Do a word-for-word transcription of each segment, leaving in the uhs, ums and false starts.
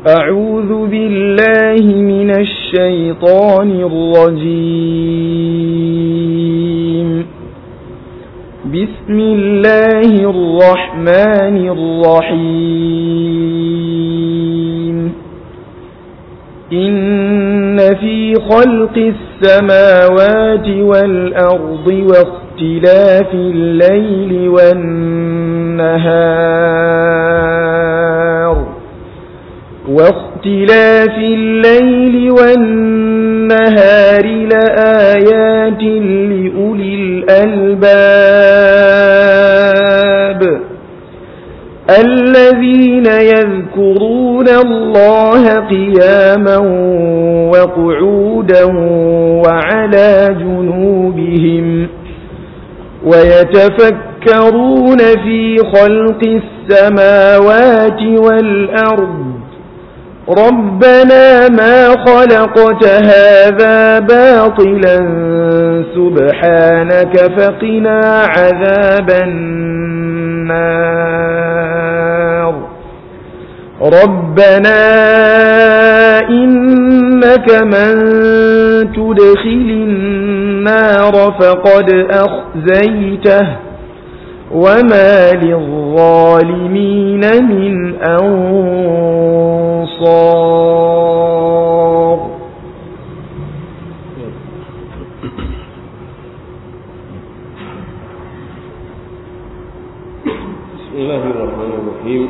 أعوذ بالله من الشيطان الرجيم. بسم الله الرحمن الرحيم. إن في خلق السماوات والأرض واختلاف الليل والنهار واختلاف الليل والنهار لآيات لأولي الألباب الذين يذكرون الله قياما وقعودا وعلى جنوبهم ويتفكرون في خلق السماوات والأرض ربنا ما خلقت هذا باطلا سبحانك فقنا عذاب النار ربنا إنك من تدخل النار فقد أخزيته وما للظالمين من أنصار. بسم الله الرحمن الرحيم.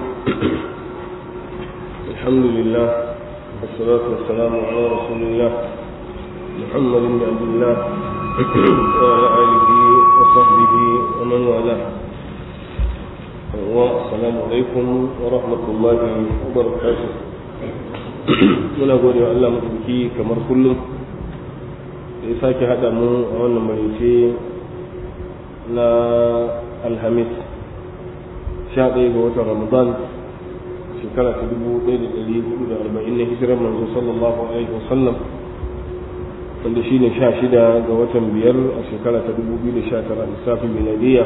الحمد لله والصلاة والسلام على رسول الله محمد بن عبد الله وعلى آله وصحبه ومن والاه. والسلام عليكم ورحمة الله وبركاته. muna gode wa Allah mutunci kamar kullum da ya sake haɗa mu a wannan marice na alhamis sha ɗaya ga watan ramadan shekara ta dubu ɗaya da ɗari hudu da arba'in na hijirar manzo sallallahu alaihi wasallam wanda shine sha shida ga watan biyar a shekara ta dubu biyu da sha tara lissafin miladiyya.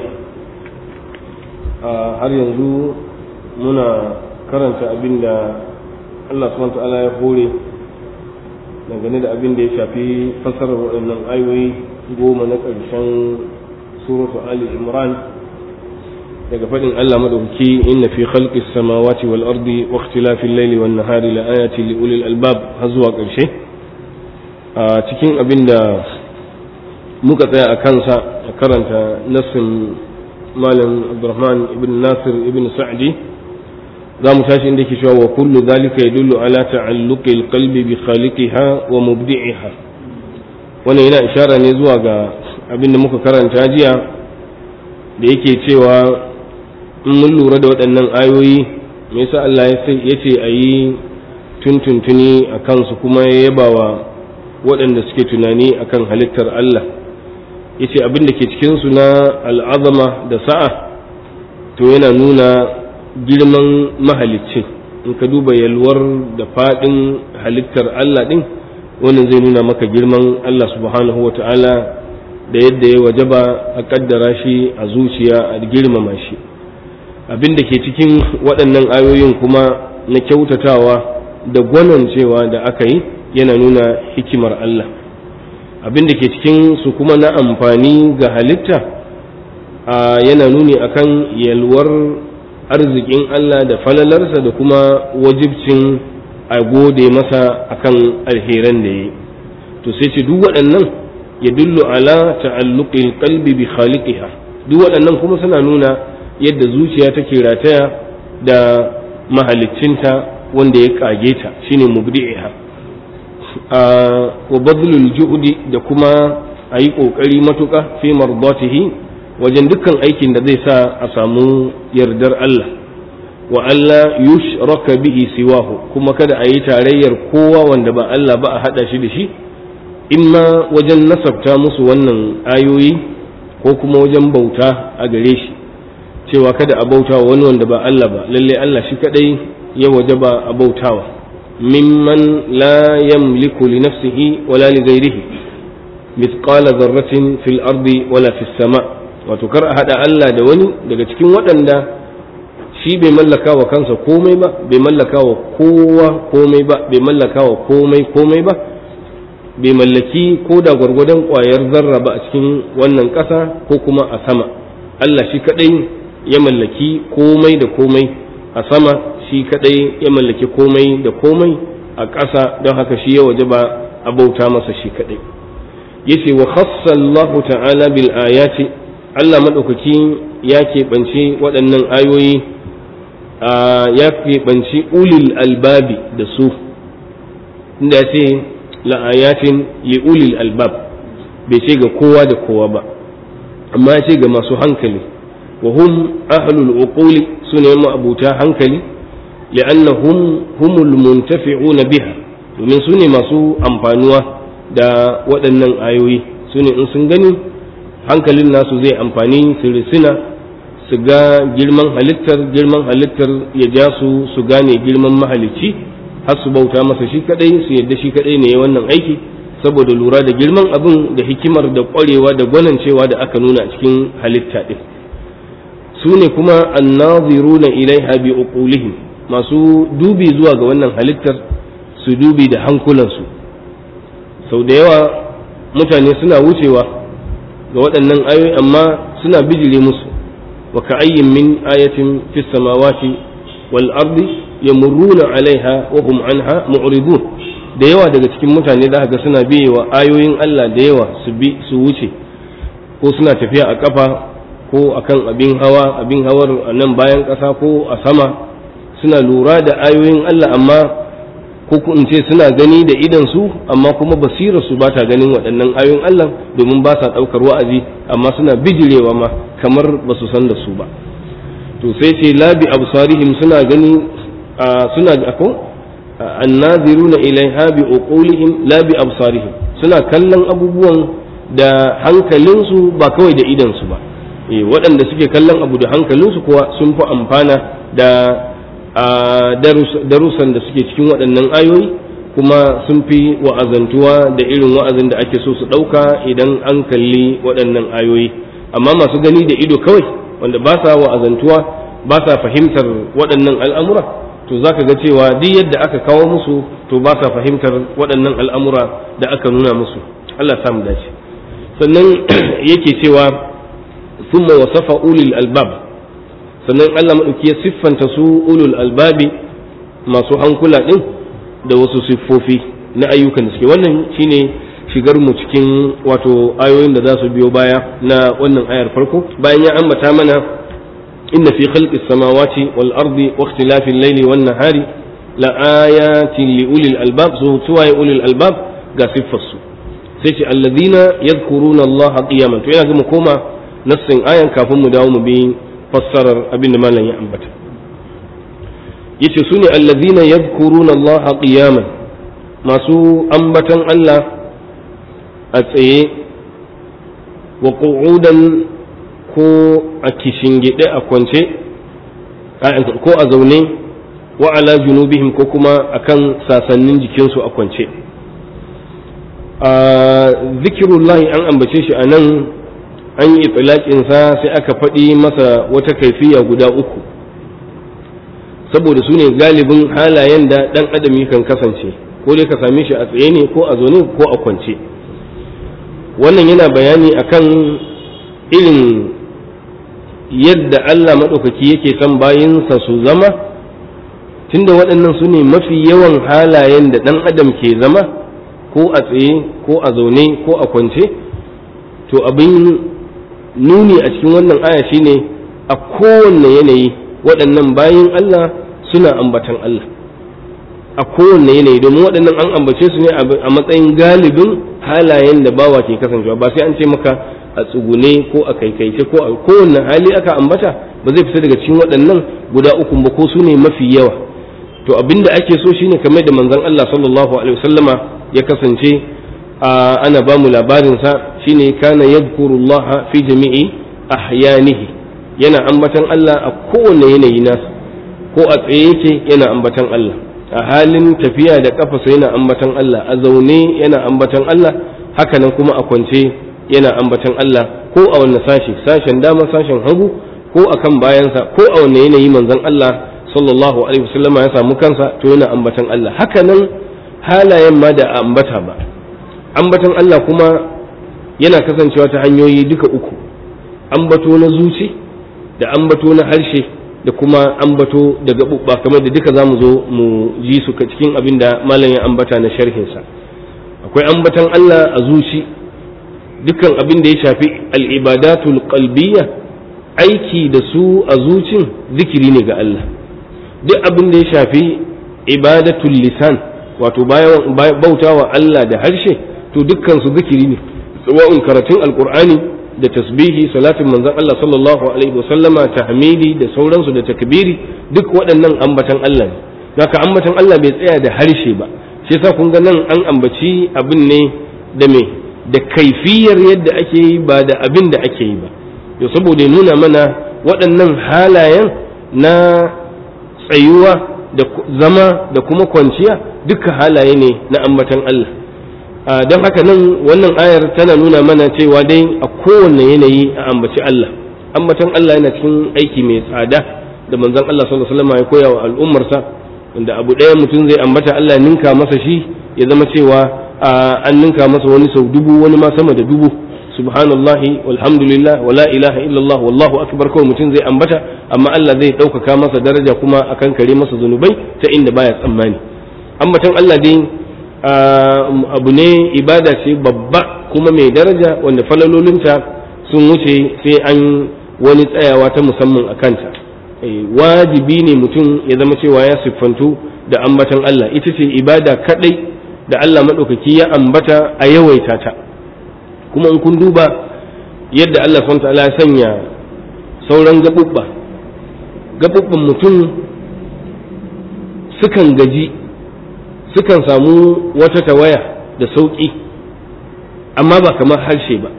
har yanzu muna karanta abin da Allah subhanahu wa ta'ala ya hore dangane da abin da ya shafi fassarar waɗannan ayoyi goma na ƙarshen suratu Ali Imran daga faɗin Allah madaukaki inna fi khalqis samawati wal ardi wa ikhtilafil layli wan nahari la ayatin li ulil albab har zuwa ƙarshe. A cikin abin da muka tsaya a kansa a karanta nassin malam Abdurrahman ibn Nasir ibn Sa'di za mu tashi inda yake cewa wa kullu dhalika yadullu ala ta'alluqi alqalbi bi khaliqiha wa mubdi'iha. wannan yana ishara ne zuwa ga abin da muka karanta jiya da yake cewa in mun lura da waɗannan ayoyi me yasa Allah ya ce a yi tuntuntuni a kansu kuma ya yaba wa waɗanda suke tunani akan halittar Allah. Ya ce abin da ke cikinsu na al'azama da sa'a to yana nuna girman mahalicci. In ka duba yalwar da faɗin halittar Allah ɗin wannan zai nuna maka girman Allah subhanahu wa ta'ala da yadda ya wajaba a ƙaddara shi a zuciya a girmama shi. Abin da ke cikin waɗannan ayoyin kuma na kyautatawa da gwanancewa da aka yi yana nuna hikimar Allah. Abin da ke cikin su kuma na amfani ga halitta yana nuni akan yalwar arzikin Allah da falalarsa da kuma wajibcin a gode masa akan alheran da yi. To sai ce duk waɗannan ya dullu ala ta'alluqil qalbi bi khaliqiha. Duk waɗannan kuma suna nuna yadda zuciya take rataya da mahaliccinta wanda ya kage ta shine mubdi'iha. wa badlul juhdi da kuma a yi ƙoƙari matuƙa fi mardatihi wajen dukkan aikin da zai sa a samu yardar Allah wa Allah yushraka bihi siwahu kuma kada a yi tarayyar kowa wanda ba Allah ba a hada shi da shi imma wajen nasabta musu wannan ayoyi ko kuma wajen bauta a gare shi cewa kada a bauta wa wani wanda ba Allah ba lalle Allah shi kadai ya wajaba a bautawa mimman la yamliku li nafsihi wala li ghayrihi mithqala dharratin fil ardi wala fis sama wato kar a hada Allah da wani daga cikin waɗanda shi bai mallaka wa kansa komai ba, bai mallaka wa kowa komai ba, bai mallaka wa komai komai ba, bai mallaki ko da gwargwadon ƙwayar zarra ba a cikin wannan ƙasa ko kuma a sama. Allah shi kaɗai ya mallaki komai da komai a sama, shi kaɗai ya mallaki komai da komai a ƙasa, don haka shi ya waje ba a bauta masa shi kaɗai. Yace wa khassa Allah ta'ala bil ayati, Allah madaukaki ya keɓance waɗannan ayoyi, ya keɓanci ulil albabi da su, inda ya ce la'ayatin li ulil albab, bai ce ga kowa da kowa ba, amma ya ce ga masu hankali, wa hum ahlul uquli, su ne ma'abuta hankali, li'annahum humul muntafi'una biha, domin su ne masu amfanuwa da waɗannan ayoyi, su ne in sun gani hankalin nasu zai amfani su risina, su ga girman halittar, girman halittar ya ja su su gane girman mahalicci, har su bauta masa shi kadai, su yadda shi kadai ne wannan aiki, saboda lura da girman abin da hikimar da ƙwarewa da gwanancewa da aka nuna a cikin halitta ɗin. Su ne kuma annaziruna ilaiha bi uqulihim, masu dubi zuwa ga wannan halittar, su dubi da hankulansu. Sau da yawa mutane suna wucewa ga waɗannan ayoyi amma suna bijire musu. wa ka'ayyin min ayatin fis samawati wal ardi yamurruna alaiha wa hum anha mu'ridun. Da yawa daga cikin mutane za ga suna biyewa ayoyin Allah da yawa su bi su wuce, ko suna tafiya a kafa ko akan abin hawa, abin hawar a nan bayan ƙasa ko a sama, suna lura da ayoyin Allah amma ko in ce suna gani da idan su amma kuma basirar su ba ta ganin waɗannan ayoyin Allah, domin ba sa ɗaukar wa'azi amma suna bijirewa ma kamar ba su san da su ba. To sai ce labi absarihim, suna gani suna ako annaziruna ilaiha bi uqulihim la bi absarihim, suna kallon abubuwan da hankalinsu ba kawai da idan su ba. Eh, waɗanda suke kallon abu da hankalinsu kuwa sun fi amfana da darussan da suke cikin waɗannan ayoyi, kuma sun fi wa'azantuwa da irin wa'azin da ake so su ɗauka idan an kalli waɗannan ayoyi. Amma masu gani da ido kawai, wanda ba sa wa'azantuwa, ba sa fahimtar waɗannan al'amura, to za ka ga cewa duk yadda aka kawo musu to ba sa fahimtar waɗannan al'amura da aka nuna musu. Allah samu dace. Sannan yake cewa thumma wasafa ulil albab, sannan Allah maɗauki ya siffanta su ulul albabi, masu hankula ɗin, da wasu siffofi na ayyukan da suke. Wannan shine shigar mu cikin wato ayoyin da za su biyo baya na wannan ayar farko, bayan ya ambata mana inna fi khalqis samawati wal ardi wa ikhtilafil layli wan nahari la ayatin li ulil albab. So tuwaye ulil albab ga siffarsu, sai ce alladhina yadhkuruna Allah qiyaman. To yana ga mu koma nassin ayan kafin mu dawo mu bi fassarar abin da malam ya ambata. Yace su ne allazina yadhkuruna Allah qiyaman, masu ambatan Allah a tsaye, wa qu'udan ko a kishingide a kwance, ko a zaune, wa ala junubihim ko kuma akan sasannin jikinsu a kwance. a zikirullahi an ambace shi a nan, an yi itilaƙinsa sai aka faɗi masa wata kaifiya guda uku, saboda su ne galibin halayen da ɗan adam yakan kasance, ko dai ka same shi a tsaye ne ko a zaune ko a kwance. Wannan yana bayani akan irin yadda Allah maɗaukaki yake son bayinsa su zama, tunda waɗannan su ne mafi yawan halayen da ɗan adam ke zama, ko a tsaye ko a zaune ko a kwance. To abin nuni a cikin wannan aya shine a kowanne yanayi waɗannan bayin Allah suna ambatan Allah a kowanne yanayi, domin waɗannan an ambace su ne a matsayin galibin halayen da bawa ke kasancewa, ba sai an ce maka a tsugune ko a kaikaice ko a kowanne hali aka ambata, ba zai fita daga cikin waɗannan guda uku ba, ko su ne mafi yawa. To abinda ake so shine kamar da manzon Allah sallallahu alaihi wasallama ya kasance ana ba mu labarinsa, shine kana yadhkurullaha fi jami'i ahyanihi, yana ambatan Allah a kowane yanayi nasa, ko a tsaye yake yana ambatan Allah, a halin tafiya da kafa yana ambatan Allah, a zaune yana ambatan Allah, haka nan kuma a kwance yana ambatan Allah, ko a wanne sashi, sashen dama sashen hagu, ko akan bayansa ko a wanne yanayi manzon Allah sallallahu alaihi wasallama ya samu kansa to yana ambatan Allah. Haka nan halayen ma da ambata ba, ambatan Allah kuma yana kasancewa ta hanyoyi duka uku, ambato na zuci da ambato na harshe da kuma ambato da gaɓuɓɓa, kamar da duka zamu zo mu ji su cikin abin da malam ya ambata na sharhinsa. Akwai ambatan Allah a zuci, dukkan abin da ya shafi al'ibadatul qalbiyya, aiki da su a zucin zikiri ne ga Allah. Duk abin da ya shafi ibadatul lisan, wato bautawa Allah da harshe, to dukkan su zikiri ne, sawa'un karatun alqur'ani da tasbihi, salatin manzon Allah sallallahu alaihi wasallama, tahmidi da sauransu da takbiri, duk waɗannan ambatan Allah ne. Haka ambatan Allah bai tsaya da harshe ba, shi yasa kun ga nan an ambaci abin ne da me da kaifiyar yadda ake yi ba da abin da ake yi ba, yau saboda ya nuna mana waɗannan halayen na tsayuwa da zama da kuma kwanciya duka halaye ne na ambatan Allah. Don haka nan wannan ayar tana nuna mana cewa dai a kowanne yanayi a ambaci Allah. Ambatan Allah yana cikin aiki mai tsada da manzon Allah sallallahu alaihi wasallam ya koya wa al'ummarsa, wanda abu ɗaya mutum zai ambata Allah ninka masa shi ya zama cewa an ninka masa wani sau dubu, wani ma sama da dubu. Subhanallahi walhamdulillah wala ilaha illallah wallahu akbar, kawai mutum zai ambata, amma Allah zai ɗaukaka masa daraja kuma akan kare masa zunubai ta inda baya tsammani. Ambatan Allah dai abu ne, ibada ce babba kuma mai daraja, wanda falalolinta sun wuce sai an wani tsayawa ta musamman a kanta. Wajibi ne mutum ya zama cewa ya siffantu da ambatan Allah. Ita ce ibada kadai da Allah maɗaukaki ya ambata a yawaita ta. Kuma in kun duba yadda Allah subhanahu wa ta'ala ya sanya sauran gaɓuɓɓa, gaɓuɓɓan mutum sukan gaji, sukan samu wata tawaya da sauƙi, amma ba kamar harshe ba.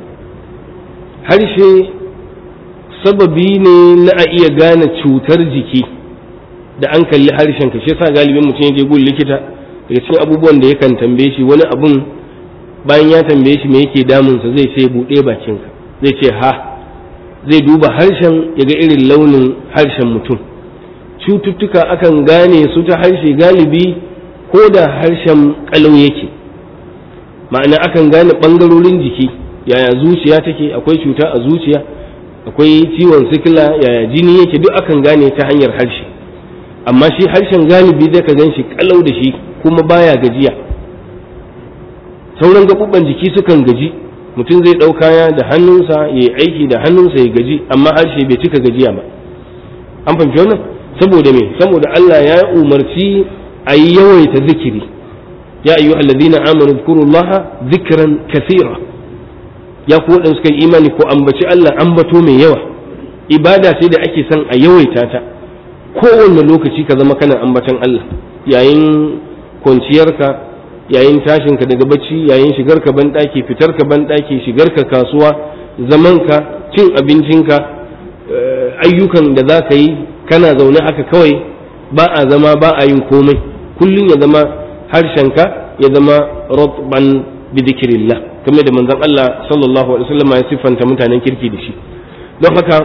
Harshe sababi ne na a iya gane cutar jiki da an kalli harshen ka. Shi yasa galibin mutum ya je gun likita, daga cikin abubuwan da yakan tambaye shi, wani abun bayan ya tambaye shi me yake damunsa zai ce buɗe bakinka, zai ce ha, zai duba harshen ya ga irin launin harshen mutum. Cututtuka akan gane su ta harshe galibi ko da harshen kalau yake, ma'ana akan gane ɓangarorin jiki, yaya zuciya take, akwai cuta a zuciya, akwai ciwon sikila, yaya jini yake, duk akan gane ta hanyar harshe. Amma shi harshen galibi zai ka gan shi kalau da shi kuma baya gajiya. Sauran gaɓuɓɓan jiki sukan gaji, mutum zai ɗau kaya da hannunsa ya yi aiki da hannunsa ya gaji, amma harshe bai cika gajiya ba. An fahimci wannan? Saboda me? Saboda Allah ya umarci a yi yawaita zikiri. Ya ayyuha alladhina amanu dhkurullaha dhikran kathira. Ya ku waɗanda suka yi imani ko ambaci Allah ambato mai yawa. Ibada ce da ake son a yawaita ta. Kowanne lokaci ka zama kana ambatan Allah, yayin kwanciyarka, yayin tashinka daga bacci, yayin shigarka banɗaki, fitarka banɗaki, shigarka kasuwa, zamanka, cin abincinka, ayyukan da za ka yi kana zaune haka kawai, ba a zama ba a yin komai. Kullum ya zama harshenka ya zama ratban bi dhikrillah, kamar da manzon Allah sallallahu alaihi wasallam ya siffanta mutanen kirki da shi. Don haka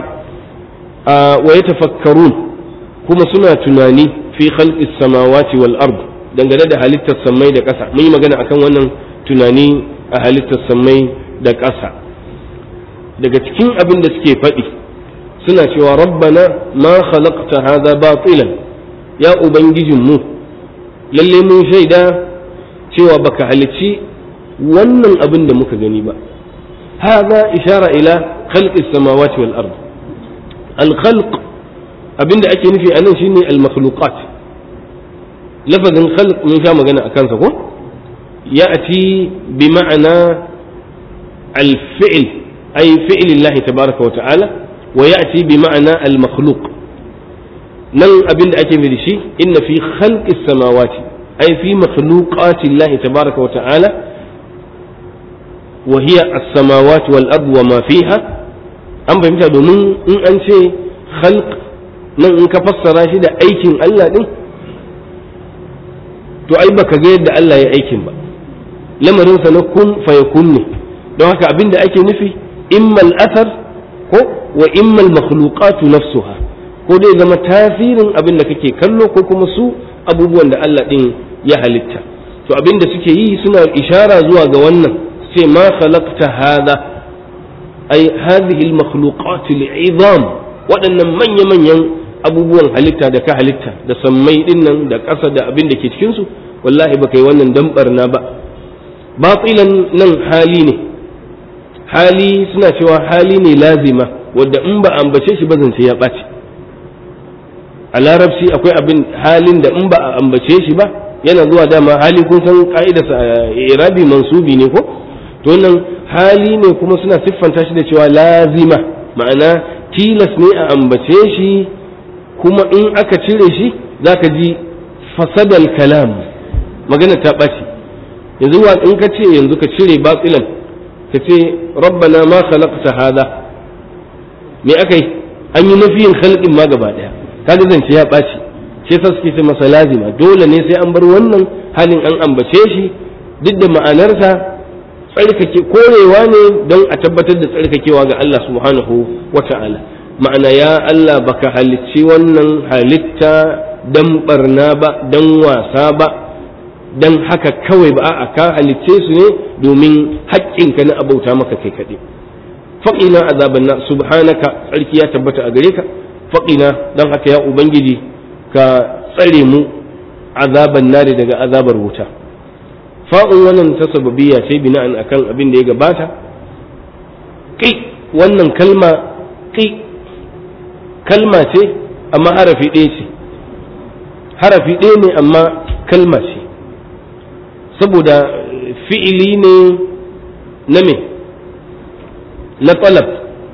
wa yatafakkarun, kuma suna tunani fi khalqis samawati wal ard, dangane da halittar sammai da ƙasa. Mun yi magana akan wannan tunani a halittar sammai da ƙasa. Daga cikin abin da suke faɗi suna cewa rabbana ma khalaqta hadha batilan, ya ubangijin mu lalle mun shaida cewa baka halicci wannan abin da muka gani ba. Hadha ishara ila khalqis samawati wal ard. Al khalq abinda ake nufi anan shine al makhluqat. Lafazin khalq mun sha magana akan sa ko, ya'ti bi ma'ana al fi'l ay fi'l Allah tabaaraka wa ta'ala, wa ya'ti bi ma'ana al makhluq. nan abinda ake nufi shi inna fi khalqis samawati ay fi makhluqati Allah tabaaraka wa ta'ala, wa hiya as-samawati wal ard wa ma fiha. An fahimta, domin in an ce khalq nan in ka fassara shi da aikin Allah din, to ai baka ga yadda Allah ya aikin ba, lamarin sa na kun fa yakun ne. Don haka abinda ake nufi imma al-athar ko wa immal makhluqatu nafsuha, ko dai zama tasirin abin da kake kallo ko kuma su abubuwan da Allah din ya halitta. To abin da suke yi suna ishara zuwa ga wannan, sai ma khalaqta hadha ay hadhihi al makhluqat al izam, waɗannan manya manyan abubuwan halitta da ka halitta da sammai dinnan da ƙasa da abin da ke cikin su, wallahi baka yi wannan dan barna ba. Batilan nan hali ne, hali suna cewa hali ne lazima wadda in ba ambace shi ba zance ya ɓaci. A larabci akwai abin halin da in ba a ambace shi ba yana zuwa dama hali, kun san ka'idarsa a irabi mansubi ne ko, to nan hali ne kuma suna siffanta shi da cewa lazima, ma'ana tilas ne a ambace shi, kuma in aka cire shi zaka ji fasadal kalam, magana ta ɓaci. yanzu wa in ka ce yanzu ka cire batilan ka ce rabbana ma khalaqta hada, me akai an yi nafiyin khalqin ma gaba daya, kaga zance ya ɓaci. shi yasa suke ce masa lazima, dole ne sai an bar wannan halin an ambace shi, duk da ma'anarsa tsarkake korewa ne don a tabbatar da tsarkakewa ga Allah subhanahu wata'ala. ma'ana ya Allah baka halicci wannan halitta dan barna ba, dan wasa ba, dan haka kawai ba, a ka halicce su ne domin haƙƙinka na abauta maka kai kaɗai. faƙina azaban na subhanaka, tsarki ya tabbata a gare ka, faƙina don haka ya ubangiji ka tsare mu azaban nari daga azabar wuta. fa'un wannan ta sababiyya ce bina'an akan abin da ya gabata. ƙi wannan kalma ƙi kalma ce amma harafi ɗaya ce, harafi ɗaya ne amma kalma ce, saboda fi'ili ne na me na talab.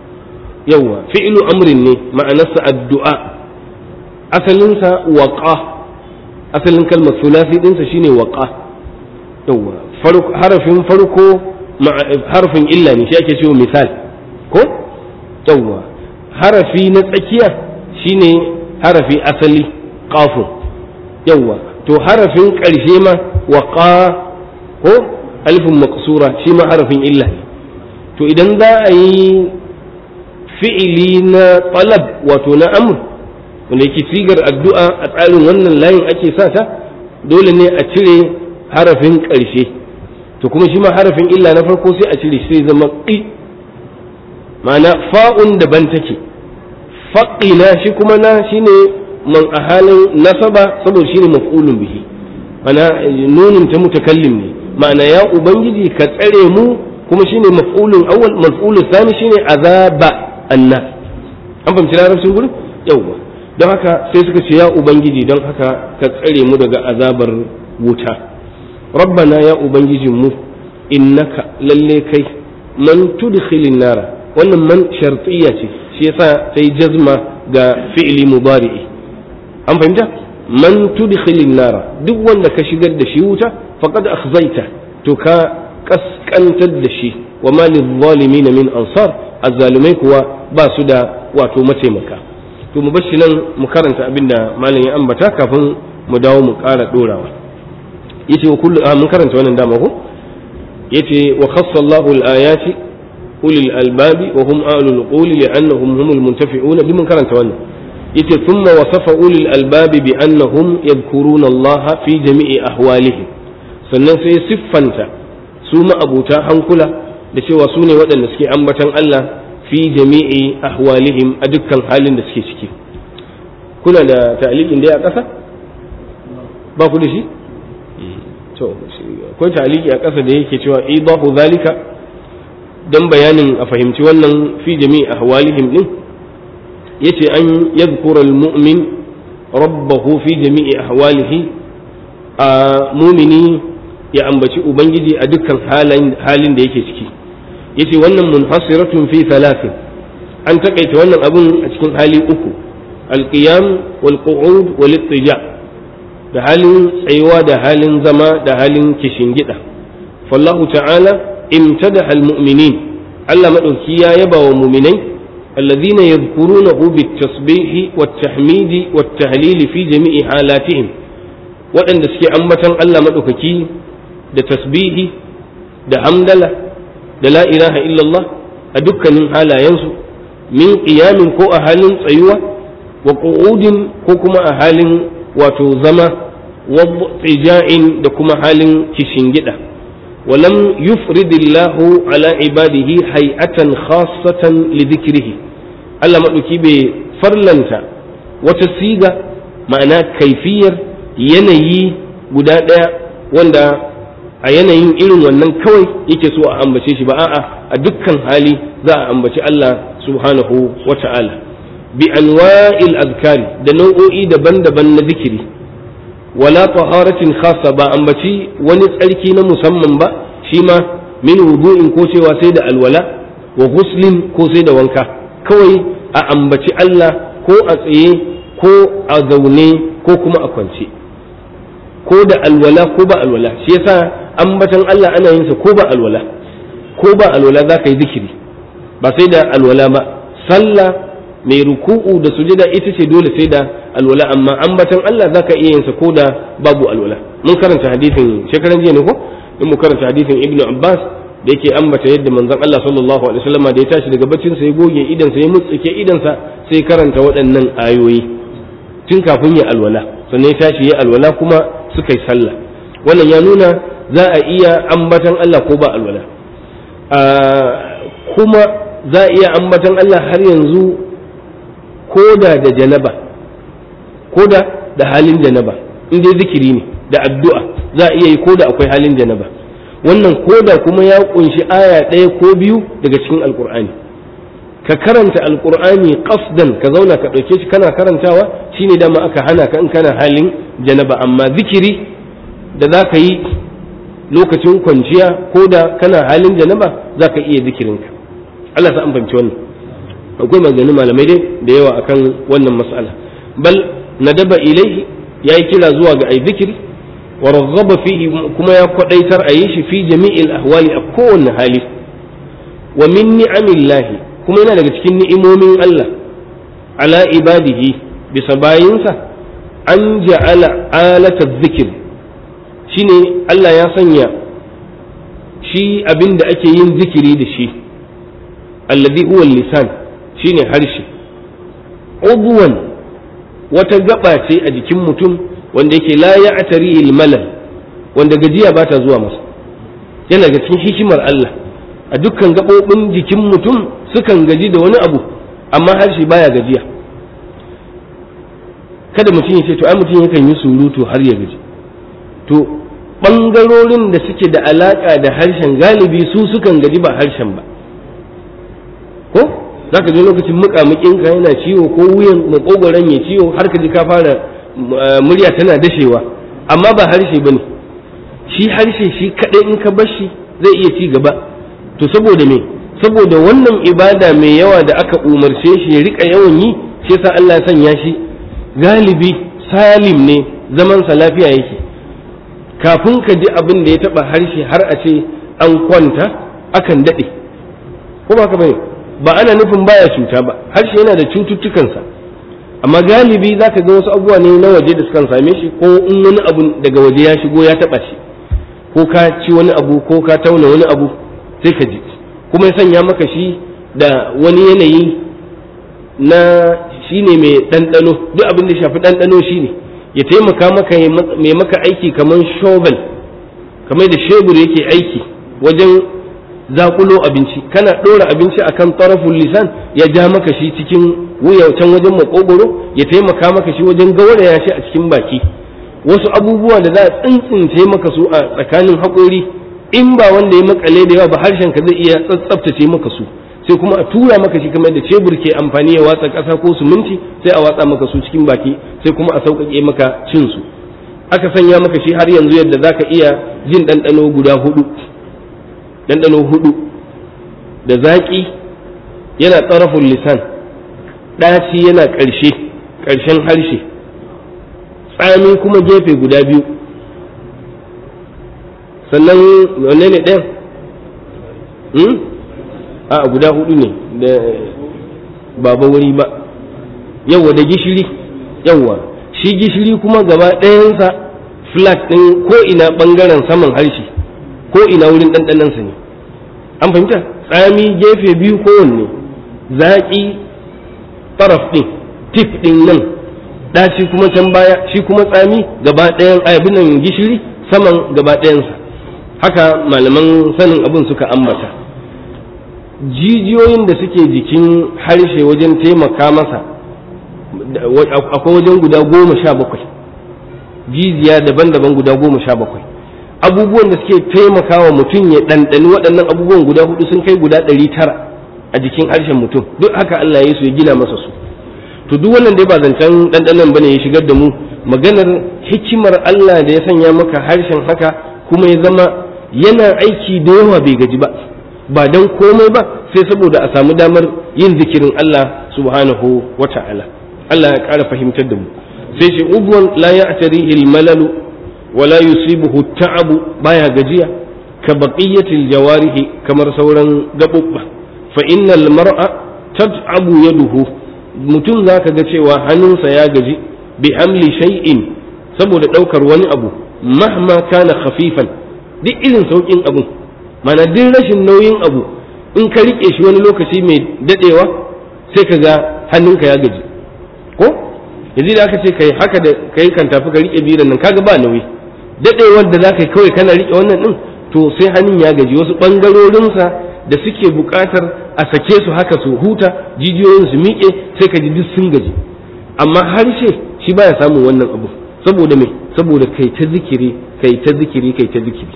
yawa fi'ilu amrin ne, ma'anarsa addu'a, asalinsa waqa, asalin kalmar sulasi ɗinsa shine waqa. yawa harafin farko harafin illa ne, shi ake cewa misal ko. yawa harafi na tsakiya shine harafi asali qafun. yawa to harafin ƙarshe ma waqa ko alifin maqsura shi ma harafin illa ne. to idan za a yi fi'ili na talab wato na amr wanda yake sigar addu'a a tsarin wannan layin ake sa ta, dole ne a cire harafin ƙarshe. to kuma shi ma harafin illa na farko sai a cire sai zama ƙi, ma'ana fa'un daban take. faƙina shi kuma na shine man a halin nasaba, saboda shine maf'ulun bihi, ana nunin ta mutakallim ne, ma'ana ya ubangiji ka tsare mu, kuma shine maf'ulun awwal, maf'ulun thani shine azaba annas. an fahimci larabcin gurin yawa. don haka sai suka ce ya ubangiji don haka ka tsare mu daga azabar wuta. rabbana ya ubangijin mu, innaka lalle kai man tudkhilin nara, wannan man shartiyya ce, shi yasa sai jazma ga fi'li mudari'i. an fahimta, man tudkhilin nara, duk wanda ka shigar da shi wuta faqad akhzaita, to ka kaskantar da shi. wa ma lil-zalimin min ansar, azzalumai kuwa ba su da wato mataimaka. to mu bashi nan mu karanta abinda malam ya ambata kafin mu dawo mu ƙara dorawa. yace wa kullu mun karanta wannan dama ko, yace wa khassa Allahu al-ayati ulil albabi wa hum ahlul quli li'annahum humul muntafi'una bi mun karanta wannan. yace thumma wasafa ulil albabi bi annahum yadhkuruna Allah fi jami'i ahwalihim, sannan sai siffanta su ma'abuta hankula da cewa su ne waɗanda suke ambatan Allah fi jami'i ahwalihim, a dukkan halin da suke ciki. kuna da ta'liqin dai a ƙasa ba ku da shi? to akwai ta'liqi a ƙasa da yake cewa idahu zalika, dan bayanin a fahimci wannan fi jami'i ahwalihim din, yace an yadhkura almu'min rabbahu fi jami'i ahwalihi, a mumini ya ambaci ubangiji a dukkan halin da yake ciki. yace wannan munhasiratun fi thalathin, an takaita wannan abun a cikin hali uku: alqiyam wal qu'ud wal ittija, da halin tsayuwa da halin zama da halin kishingida. fallahu ta'ala imtadaha almu'minin, Allah madauki ya yaba wa mu'minai alladhina yadhkurunahu bitasbihi wattahmidi wattahlili fi jami'i halatihim, waɗanda suke ambatan Allah madaukaki da tasbihi da hamdala da la ilaha illallah a dukkanin halayensu, min qiyamin ko a halin tsayuwa wa qu'udin ko kuma a halin wato zama wa tija'in da kuma halin kishingida ولم يفرد الله على عباده هيئة خاصة لذكره Allah maɗauki bai farlanta wata siga ma'ana kaifiyar yanayi guda ɗaya wanda a yanayin irin wannan kawai yake so a ambace shi ba a'a a dukkan hali za a ambaci Allah subhanahu wa ta'ala bi anwa'il azkari da nau'o'i daban-daban na zikiri wala taharatin khassa ba ambaci wani tsarki na musamman ba shi ma min wudu'in ko cewa sai da alwala wa ghuslin ko sai da wanka kawai a ambaci Allah ko a tsaye ko a zaune ko kuma a kwance ko da alwala ko ba alwala shi yasa ambatan Allah ana yin sa ko ba alwala ko ba alwala za ka yi zikiri ba sai da alwala ba sallah mai ruku'u da sujada ita ce dole sai da alwala amma ambatan Allah za ka iya yin sa ko da babu alwala mun karanta hadisin shekaran jiya ne ko in mu karanta hadisin Ibn Abbas da yake ambata yadda manzon Allah sallallahu alaihi wasallam da ya tashi daga baccin sa ya goge idan sa ya mutsuke idan sa sai karanta waɗannan ayoyi tun kafin ya alwala sannan ya tashi ya alwala kuma suka yi sallah wannan ya nuna za a iya ambatan Allah ko ba alwala kuma za a iya ambatan Allah har yanzu koda da janaba koda da halin janaba in dai zikiri ne da addu'a za a iya yi koda akwai halin janaba wannan koda kuma ya kunshi aya ɗaya ko biyu daga cikin alkur'ani ka karanta alkur'ani qasdan ka zauna ka ɗauke shi kana karantawa shine dama aka hana ka in kana halin janaba amma zikiri da za ka yi lokacin kwanciya ko da kana halin janaba za ka iya zikirinka Allah sa an fahimci wannan akwai maganin malamai dai da yawa akan wannan mas'ala bal nadaba ilaihi yayi kira zuwa ga ai zikiri wa raghaba fihi kuma ya kwadaitar a yi shi fi jami'il ahwali a kowanne hali wa min ni'amillahi kuma yana daga cikin ni'imomin Allah ala ibadihi bisa bayinsa an ja'ala alata zikir shine Allah ya sanya shi abin da ake yin zikiri da shi alladhi huwa lisan shine harshe udwan wata gaba ce a jikin mutum wanda yake la ya'tari al-malal wanda gajiya ba ta zuwa masa yana ga cikin hikimar Allah a dukkan gabobin jikin mutum sukan gaji da wani abu amma harshe baya gajiya kada mutum ya ce to ai mutum yakan yi surutu har ya gaji to ɓangarorin da suke da alaƙa da harshen galibi su sukan gaji ba harshen ba ko za ka je lokacin muƙamuƙinka yana ciwo ko wuyan maƙogwaron ya ciwo har ka ji ka fara murya tana dashewa amma ba harshe ba ne shi harshe shi kaɗai in ka bar shi zai iya ci gaba to saboda me saboda wannan ibada mai yawa da aka umarce shi ya riƙa yawan yi shi yasa Allah ya sanya shi galibi salim ne zamansa lafiya yake kafin ka ji abin da ya taba harshe har a ce an kwanta akan daɗe ko ba ka bane ba ana nufin baya cuta ba harshe yana da cututtukansa amma galibi za ka ga wasu abubuwa ne na waje da sukan same shi ko in wani abu daga waje ya shigo ya taba shi ko ka ci wani abu ko ka tauna wani abu sai ka ji kuma ya sanya maka shi da wani yanayi na shine mai ɗanɗano duk abin da shafi ɗanɗano shine ya taimaka maka mai maka aiki kamar shovel kamar da shebur yake aiki wajen zakulo abinci kana ɗora abinci akan taraful lisan ya ja maka shi cikin wuya can wajen makogoro ya taimaka maka shi wajen gauraya shi a cikin baki wasu abubuwa da za a tsintsince maka su a tsakanin haƙori in ba wanda ya makale da yawa ba harshen ka zai iya tsaftace maka su sai kuma a tura maka shi kamar da cebur ke amfani ya watsa ƙasa ko suminti sai a watsa maka su cikin baki sai kuma a sauƙaƙe maka cin su aka sanya maka shi har yanzu yadda zaka iya jin ɗanɗano guda hudu ɗanɗano hudu da zaƙi yana tsarafin lisan ɗaci yana ƙarshe ƙarshen harshe tsami kuma gefe guda biyu sannan wanne ne ɗayan a guda hudu ne da baba wuri ba yawa da gishiri yawa shi gishiri kuma gaba ɗayansa flat ɗin ko ina ɓangaren saman harshe ko ina wurin ɗanɗanansa ne an fahimta tsami gefe biyu kowanne zaƙi taraf ɗin tif ɗin nan ɗaci kuma can baya shi kuma tsami gaba ɗayan abin nan gishiri saman gaba ɗayansa haka malaman sanin abin suka ambata. Jijiyoyin da suke jikin harshe wajen taimaka masa akwai wajen guda goma sha bakwai jijiya daban-daban guda goma sha bakwai abubuwan da suke taimakawa mutum ya ɗanɗani waɗannan abubuwan guda hudu sun kai guda ɗari tara a jikin harshen mutum duk haka Allah ya su ya gina masa su. To duk wannan dai ba zancen ɗanɗanon bane ya shigar da mu maganar hikimar Allah da ya sanya maka harshen haka kuma ya zama yana aiki da yawa bai gaji ba ba don komai ba sai saboda a samu damar yin zikirin Allah subhanahu wa ta'ala. Allah ya ƙara fahimtar da mu sai shi ubwan la ya'tarihi al-malalu wa la yusibuhu ta'abu baya gajiya ka baqiyatil jawarihi kamar sauran gabubba fa innal mar'a tat'abu yaduhu mutum zaka ga cewa hannunsa ya gaji bi hamli shay'in saboda daukar wani abu mahma kana khafifan duk irin saukin abu mana duk rashin nauyin abu in ka rike shi wani lokaci mai dadewa sai ka ga hannunka ya gaji ko yanzu da aka ce kai haka da kai kan tafi ka rike biran nan kaga ba nauyi dadewar da zaka yi kawai kana rike wannan din to sai hannun ya gaji wasu bangarorinsa da suke bukatar a sake su haka su huta jijiyoyin su miƙe sai ka ji duk sun gaji amma harshe shi baya samun wannan abu saboda me saboda kai ta zikiri kai ta zikiri kai ta zikiri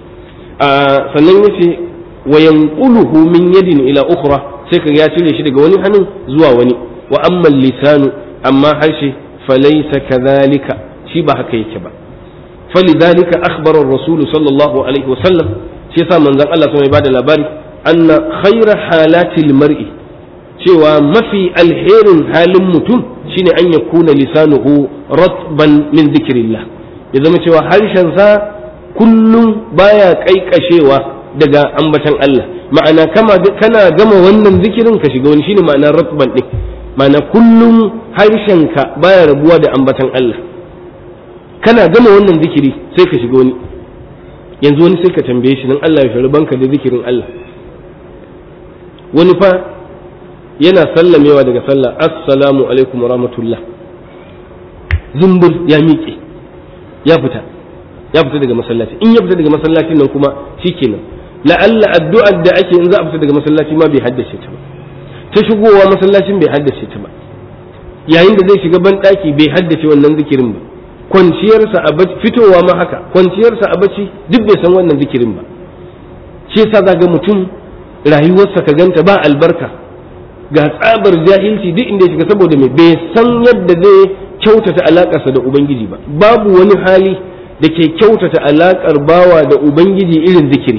a sannan yace wa yanquluhu min yadin ila ukhra sai ka ya cire shi daga wani hannun zuwa wani wa amma lisanu amma harshe falaysa kadhalika shi ba haka yake ba falidhalika akhbara ar-rasul sallallahu alaihi wa sallam shi yasa manzon Allah sai ya bada labari anna khayra halatil mar'i cewa mafi alherin halin mutum shine an yakuna lisanuhu ratban min dhikrillah ya zama cewa harshen sa kullum baya kaikashewa daga ambatan Allah ma'ana kama kana gama wannan zikirin ka shiga wani shine ma'anar ratban din ma'ana kullum harshenka baya rabuwa da ambatan Allah kana gama wannan zikiri sai ka shiga wani yanzu wani sai ka tambaye shi dan Allah ya shari banka da zikirin Allah wani fa yana sallamewa daga sallah assalamu alaikum wa rahmatullah zumbur ya miƙe ya fita ya fita daga masallaci in ya fita daga masallacin nan kuma shikenan la'alla addu'ar da ake in za a fita daga masallaci ma bai haddace ta ba ta shigowa masallacin bai haddace ta ba yayin da zai shiga ban daki bai haddace wannan zikirin ba kwanciyarsa a bacci fitowa ma haka kwanciyarsa a bacci duk bai san wannan zikirin ba shi yasa zaga mutum rayuwarsa ka ganta ba albarka ga tsabar jahilci duk inda ya shiga saboda mai bai san yadda zai kyautata alakarsa da ubangiji ba babu wani hali da ke kyautata alakar bawa da ubangiji irin zikiri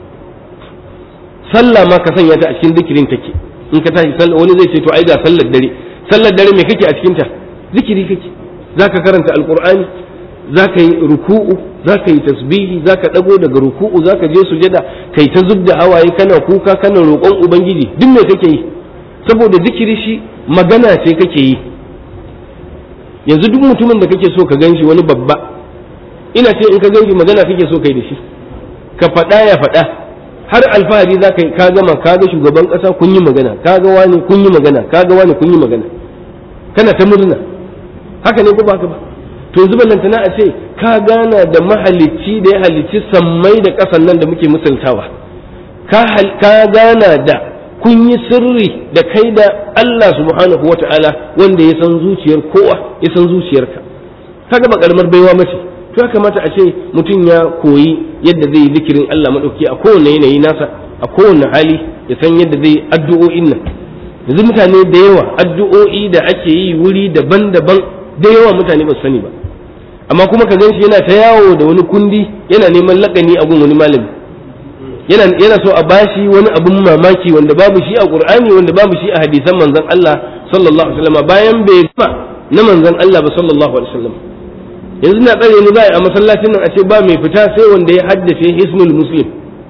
sallah ma ka sanya ta a cikin zikirin take in ka tashi sallah wani zai ce to ai ga sallar dare sallar dare me kake a cikin ta zikiri kake zaka karanta alqur'ani zaka yi ruku'u zaka yi tasbihi zaka dago daga ruku'u zaka je sujada kai ta zubda hawaye kana kuka kana roƙon ubangiji duk me kake yi saboda zikiri shi magana ce kake yi yanzu duk mutumin da kake so ka ganshi wani babba ina ce in ka ganshi magana kake so kai da shi ka faɗa ya faɗa har alfahari za ka yi ka gama ka ga shugaban ƙasa kun yi magana ka ga wani kun yi magana ka ga wani kun yi magana kana ta murna haka ne ko ba haka ba to yanzu ballantana a ce ka gana da mahalicci da ya halicci sammai da ƙasan nan da muke misaltawa ka gana da kun yi sirri da kai da Allah subhanahu wa ta'ala wanda ya san zuciyar kowa ya san zuciyarka kaga ba kalmar baiwa mace to ya kamata a ce mutum ya koyi yadda zai yi zikirin Allah madauki a kowane yanayi nasa a kowane hali ya san yadda zai addu'o'in nan yanzu mutane da yawa addu'o'i da ake yi wuri daban-daban da yawa mutane ba su sani ba amma kuma ka gan shi yana ta yawo da wani kundi yana neman lakani a gun wani malami yana yana so a bashi wani abun mamaki wanda babu shi a Qur'ani wanda babu shi a hadisan manzon Allah sallallahu alaihi wasallam bayan bai ba na manzon Allah ba sallallahu alaihi wasallam yanzu na tsare ni bai a masallacin nan a ce ba mai fita sai wanda ya haddace hisnul muslim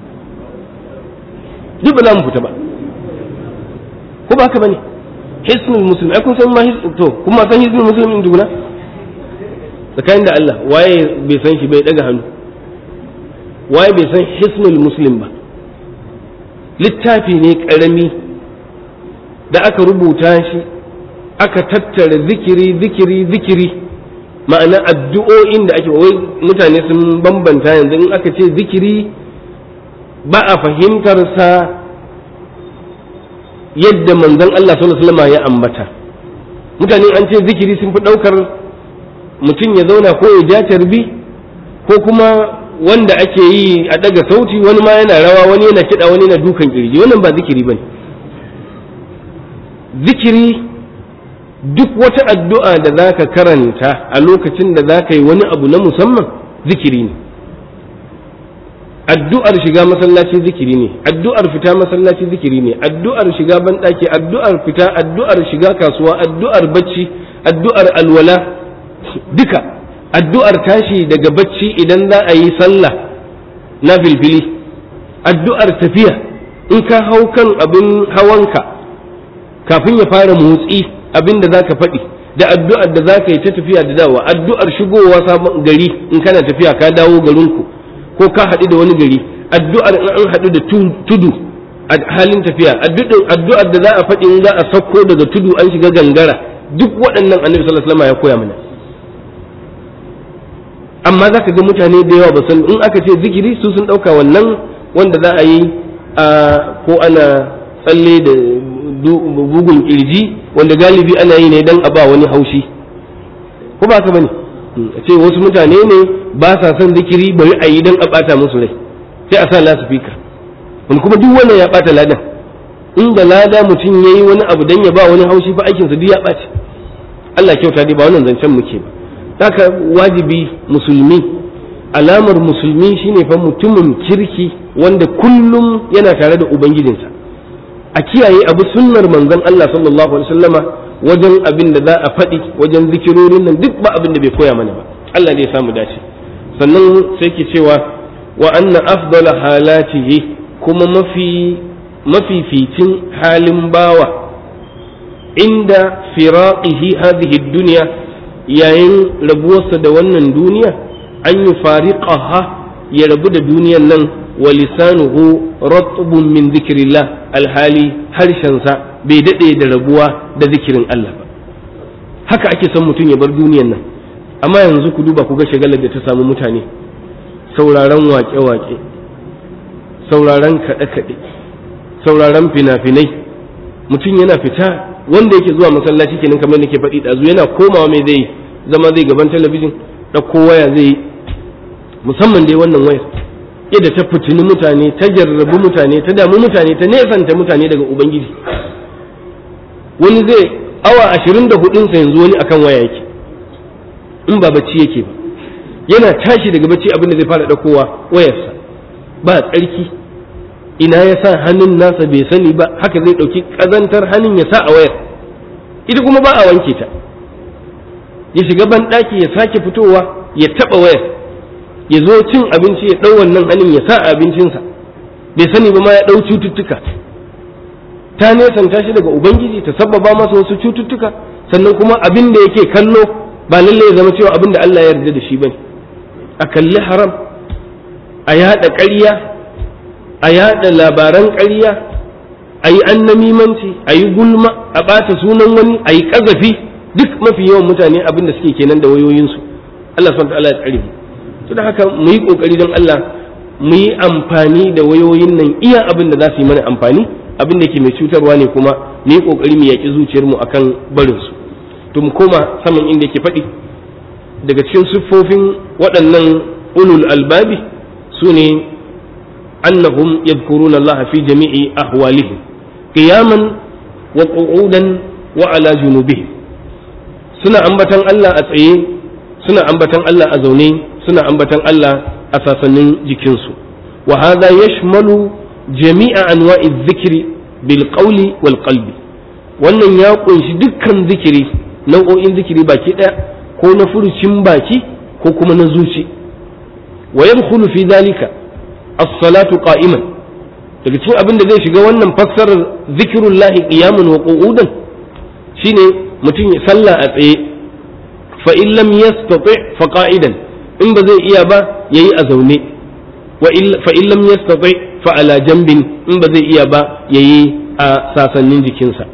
duk ba mu fita ba ko ba haka bane hisnul muslim ai kun san ma to kuma san hisnul muslim din duguna tsakanin da Allah waye bai san shi bai daga hannu waye bai san hisnul muslim ba littafi ne karami da aka rubuta shi aka tattara zikiri zikiri zikiri ma'ana addu'o'in da ake wai mutane sun bambanta yanzu in aka ce zikiri ba a fahimtar sa yadda manzon Allah sallallahu alaihi wasallam ya ambata. Mutane an ce zikiri sun fi daukar mutum ya zauna ko ya ja tarbi ko kuma wanda ake yi a daga sauti, wani ma yana rawa, wani yana kiɗa, wani yana dukan kirji. Wannan ba zikiri bane. Zikiri duk wata addu'a da zaka karanta a lokacin da zaka yi wani abu na musamman zikiri ne. Addu'ar shiga masallaci zikiri ne, addu'ar fita masallaci zikiri ne, addu'ar shiga banɗaki, addu'ar fita, addu'ar shiga kasuwa, addu'ar bacci, addu'ar alwala, duka addu'ar tashi daga bacci idan za a yi sallah na filfili, addu'ar tafiya in ka hau kan abin hawanka kafin ya fara motsi abin da za ka faɗi, da addu'ar da za ka yi ta tafiya da dawa, addu'ar shigowa sabon gari in kana tafiya ka dawo garinku ko ka haɗu da wani gari, addu'ar in an haɗu da tudu a halin tafiya, addu'ar da za a faɗi in za a sauko daga tudu an shiga gangara, duk waɗannan annabi sallallahu alaihi wasallam ya koya mana. Amma za ka ga mutane da yawa ba san, in aka ce zikiri su sun ɗauka wannan wanda za a yi ko ana tsalle da bugun kirji wanda galibi ana yi ne don a ba wani haushi, ko ba ka bane? A ce wasu mutane ne ba sa son zikiri bari a yi don a ɓata musu rai, sai a sa lasifika, wani kuma duk wannan ya ɓata ladan. Inda lada mutum ya yi wani abu don ya ba wani haushi fa aikinsa duk ya ɓace. Allah kyauta dai ba wannan zancen muke ba. Haka wajibi musulmi, alamar musulmi shine fa mutumin kirki wanda kullum yana tare da ubangijinsa. A kiyaye abu sunnar manzon Allah sallallahu alaihi wasallama wajen abin da za a faɗi, wajen zikirorin nan duk ba abin da bai koya mana ba. Allah ne ya samu dace. Sannan sai ke cewa wa anna afdala halatihi, kuma mafi mafificin halin bawa inda firaqihi hadhihi dunya, yayin rabuwarsa da wannan duniya, an yi fariqaha, ya rabu da duniyan nan, wa lisanuhu ratbun min zikrillah, alhali harshensa bai dade da rabuwa da zikirin Allah ba. Haka ake son mutum ya bar duniyan nan. Amma yanzu ku duba ku ga shagalar da ta samu mutane, sauraron waƙe-waƙe, sauraron kaɗe-kaɗe, sauraron fina-finai. Mutum yana fita, wanda yake zuwa masallaci kenan kamar nake faɗi ɗazu, yana komawa mai zai zama zai gaban talabijin, ɗauko waya zai yi, musamman dai wannan wayar yadda ta fitini mutane, ta jarrabu mutane, ta damu mutane, ta nesanta mutane daga ubangiji. Wani zai awa ashirin da hudunsa yanzu wani akan waya yake, in ba bacci yake ba, yana tashi daga bacci abin da zai fara ɗaukowa wayarsa, ba tsarki, ina ya sa hannun nasa bai sani ba, haka zai ɗauki ƙazantar hannun ya sa a wayar, ita kuma ba a wanke ta, ya shiga banɗaki ya sake fitowa ya taɓa wayar, ya zo cin abinci ya ɗau wannan hannun ya sa a abincinsa, bai sani ba ma ya ɗau cututtuka. Ta nesanta shi daga ubangiji, ta sabbaba masa wasu cututtuka, sannan kuma abin da yake kallo ba lalle ya zama cewa abin da Allah ya yarda da shi bane. A kalli haram, a yaɗa ƙarya, a yaɗa labaran ƙarya, a yi annamimanci, a yi gulma, a ɓata sunan wani, a yi ƙazafi, duk mafi yawan mutane abin da suke kenan da wayoyinsu. Allah subhanahu wa ta'ala ya tsare mu. To da haka mu yi kokari don Allah mu yi amfani da wayoyin nan iya abin da za su yi mana amfani, abin da ke mai cutarwa ne kuma mu yi kokari mu yaƙi zuciyarmu akan barin su. To mu koma saman inda yake faɗi daga cikin siffofin waɗannan ulul albabi su ne annahum yadhkuruna Allah fi jami'i ahwalihim qiyaman wa qu'udan wa ala junubihim, suna ambatan Allah a tsaye, suna ambatan Allah a zaune, suna ambatan Allah a sasannin jikinsu. Wa hadha yashmalu jami'a anwa'i dhikri bil qawli wal qalbi, wannan ya kunshi dukkan zikiri, nau'o'in zikiri baki daya, ko na furucin baki ko kuma na zuci. Wa yadkhulu fi dhalika as-salatu qa'iman, daga cikin abin da zai shiga wannan fassarar zikrullahi qiyaman wa qu'udan shine mutum ya sallah a tsaye, fa in lam yastati fa qa'idan, in ba zai iya ba yayi a zaune, wa fa in lam yastati fa ala jambin, in ba zai iya ba yayi a sasannin jikinsa.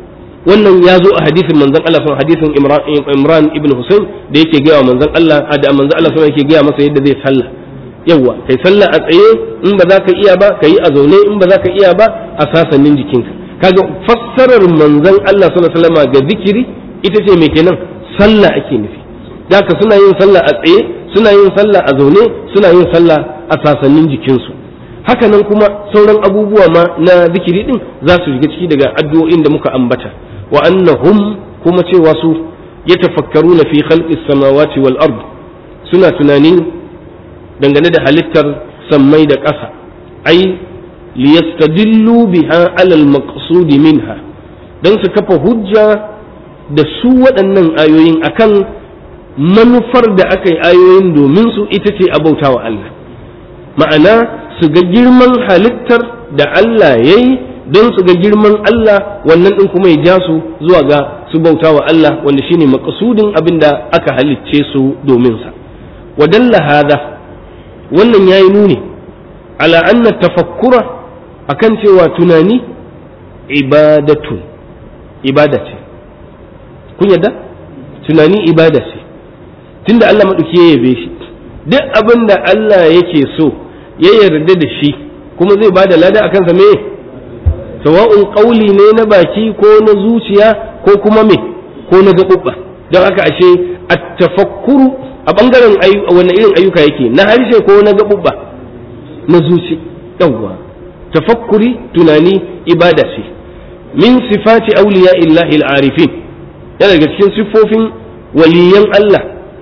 wannan ya zo a hadisin manzon Allah sun hadisin Imran Imran ibn Husayn da yake gaya wa manzon Allah da manzon Allah sun yake gaya masa yadda zai sallah yawa kai sallah a tsaye in ba za ka iya ba kai a zaune in ba za ka iya ba a sasannin jikinka kaga fassarar manzon Allah sallallahu alaihi wasallam ga zikiri ita ce me kenan sallah ake nufi da suna yin sallah a tsaye suna yin sallah a zaune suna yin sallah a sasannin jikinsu haka nan kuma sauran abubuwa ma na zikiri din za su shiga ciki daga addu'o'in da muka ambata wa annahum kuma cewa su yatafakkaruna fi khalqis samawati wal ard suna tunani dangane da halittar sammai da ƙasa ai liyastadillu biha ala al maqsud minha dan su kafa hujja da su waɗannan ayoyin akan manufar da aka yi ayoyin domin su ita ce abautawa Allah ma'ana su ga girman halittar da Allah ya yi don su ga girman Allah wannan ɗin kuma ya ja su zuwa ga su bauta wa Allah wanda shine makasudin abin da aka halicce su domin sa wadalla hada wannan yayi nuni ala anna tafakkura akan cewa tunani ibadatu ibada ce kun yadda tunani ibada ce tunda Allah madauki ya yabe shi duk abin da Allah yake so ya yarda da shi kuma zai ba da lada a kansa me sawa'un ƙauli ne na baki ko na zuciya ko kuma me ko na gaɓuɓɓa don haka ashe at-tafakkuru a ɓangaren wani irin ayyuka yake na harshe ko na gaɓuɓɓa na zuci yawwa tafakkuri tunani ibada ce min sifati awliya illahi al-arifin yana daga cikin siffofin waliyan Allah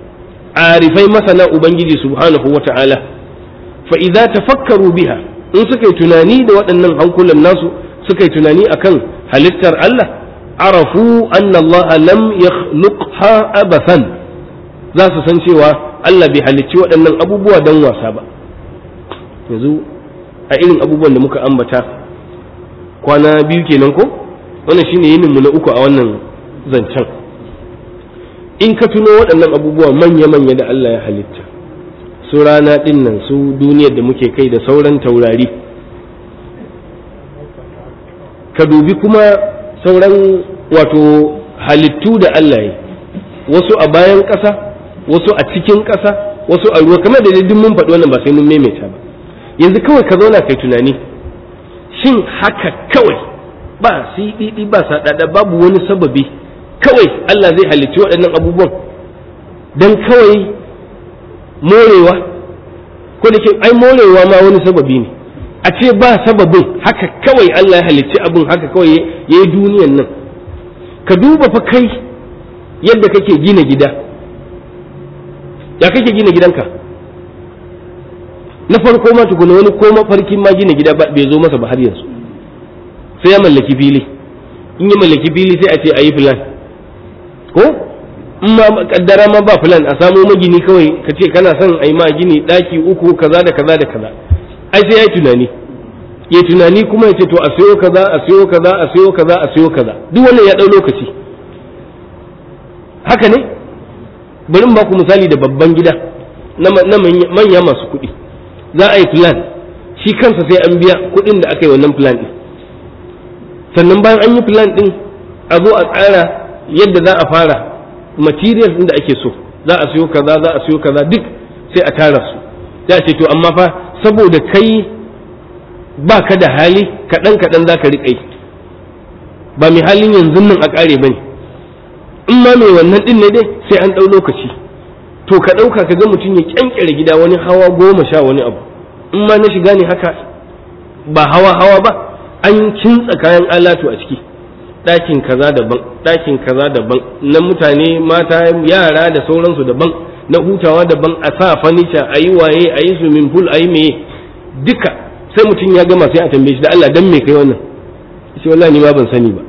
arifai masana ubangiji subhanahu wa ta'ala fa'iza tafakkaru biha in suka yi tunani da waɗannan hankulan nasu suka yi tunani akan halittar Allah arafu anna Allah lam yakhluqha abathan za su san cewa Allah bai halicci waɗannan abubuwa don wasa ba yanzu a irin abubuwan da muka ambata kwana biyu kenan ko wannan shine yinin mu na uku a wannan zancen in ka tuno waɗannan abubuwa manya-manya da Allah ya halitta su rana ɗin nan su duniyar da muke kai da sauran taurari ka dubi kuma sauran wato halittu da Allah ya wasu a bayan ƙasa wasu a cikin ƙasa wasu a ruwa kamar da duk mun faɗi wannan ba sai mun maimaita ba yanzu kawai ka zauna kai tunani shin haka kawai ba siɗiɗi ba saɗaɗa babu wani sababi kawai Allah zai halicci waɗannan abubuwan don kawai morewa ko da ke ai morewa ma wani sababi ne a ce ba sababin haka kawai Allah ya halicci abin haka kawai ya yi duniyan nan ka duba fa kai yadda kake gina gida ya kake gina gidanka na farko ma tukuna wani ko mafarkin ma gina gida bai zo masa ba har yanzu sai ya mallaki fili in ya mallaki fili sai a ce a yi filan ko in ma kaddara ma ba filan a samo magini kawai ka ce kana son a yi ma gini daki uku kaza da kaza da kaza ai sai ya yi tunani ya tunani kuma ya ce to a sayo kaza a sayo kaza a sayo kaza a sayo kaza duk wannan ya dau lokaci haka ne bari ba ku misali da babban gida na manya masu kuɗi za a yi plan shi kansa sai an biya kuɗin da aka yi wannan plan din sannan bayan an yi plan din a zo a tsara yadda za a fara materials din da ake so za a sayo kaza za a sayo kaza duk sai a tara su za a ce to amma fa saboda kai ba ka da hali kaɗan kaɗan za ka riƙa yi ba mai halin yanzu nan a ƙare ba ne in ma mai wannan ɗin ne dai sai an ɗau lokaci to ka ɗauka ka ga mutum ya ƙyanƙyare gida wani hawa goma sha wani abu in ma na shiga ne haka ba hawa hawa ba an kintsa kayan alatu a ciki ɗakin kaza daban ɗakin kaza daban na mutane mata yara da sauransu daban na hutawa daban a sa fanica a yi waye a yi swimming pool a yi meye duka sai mutum ya gama sai a tambaye shi da Allah dan me kai wannan shi wallahi ni ma ban sani ba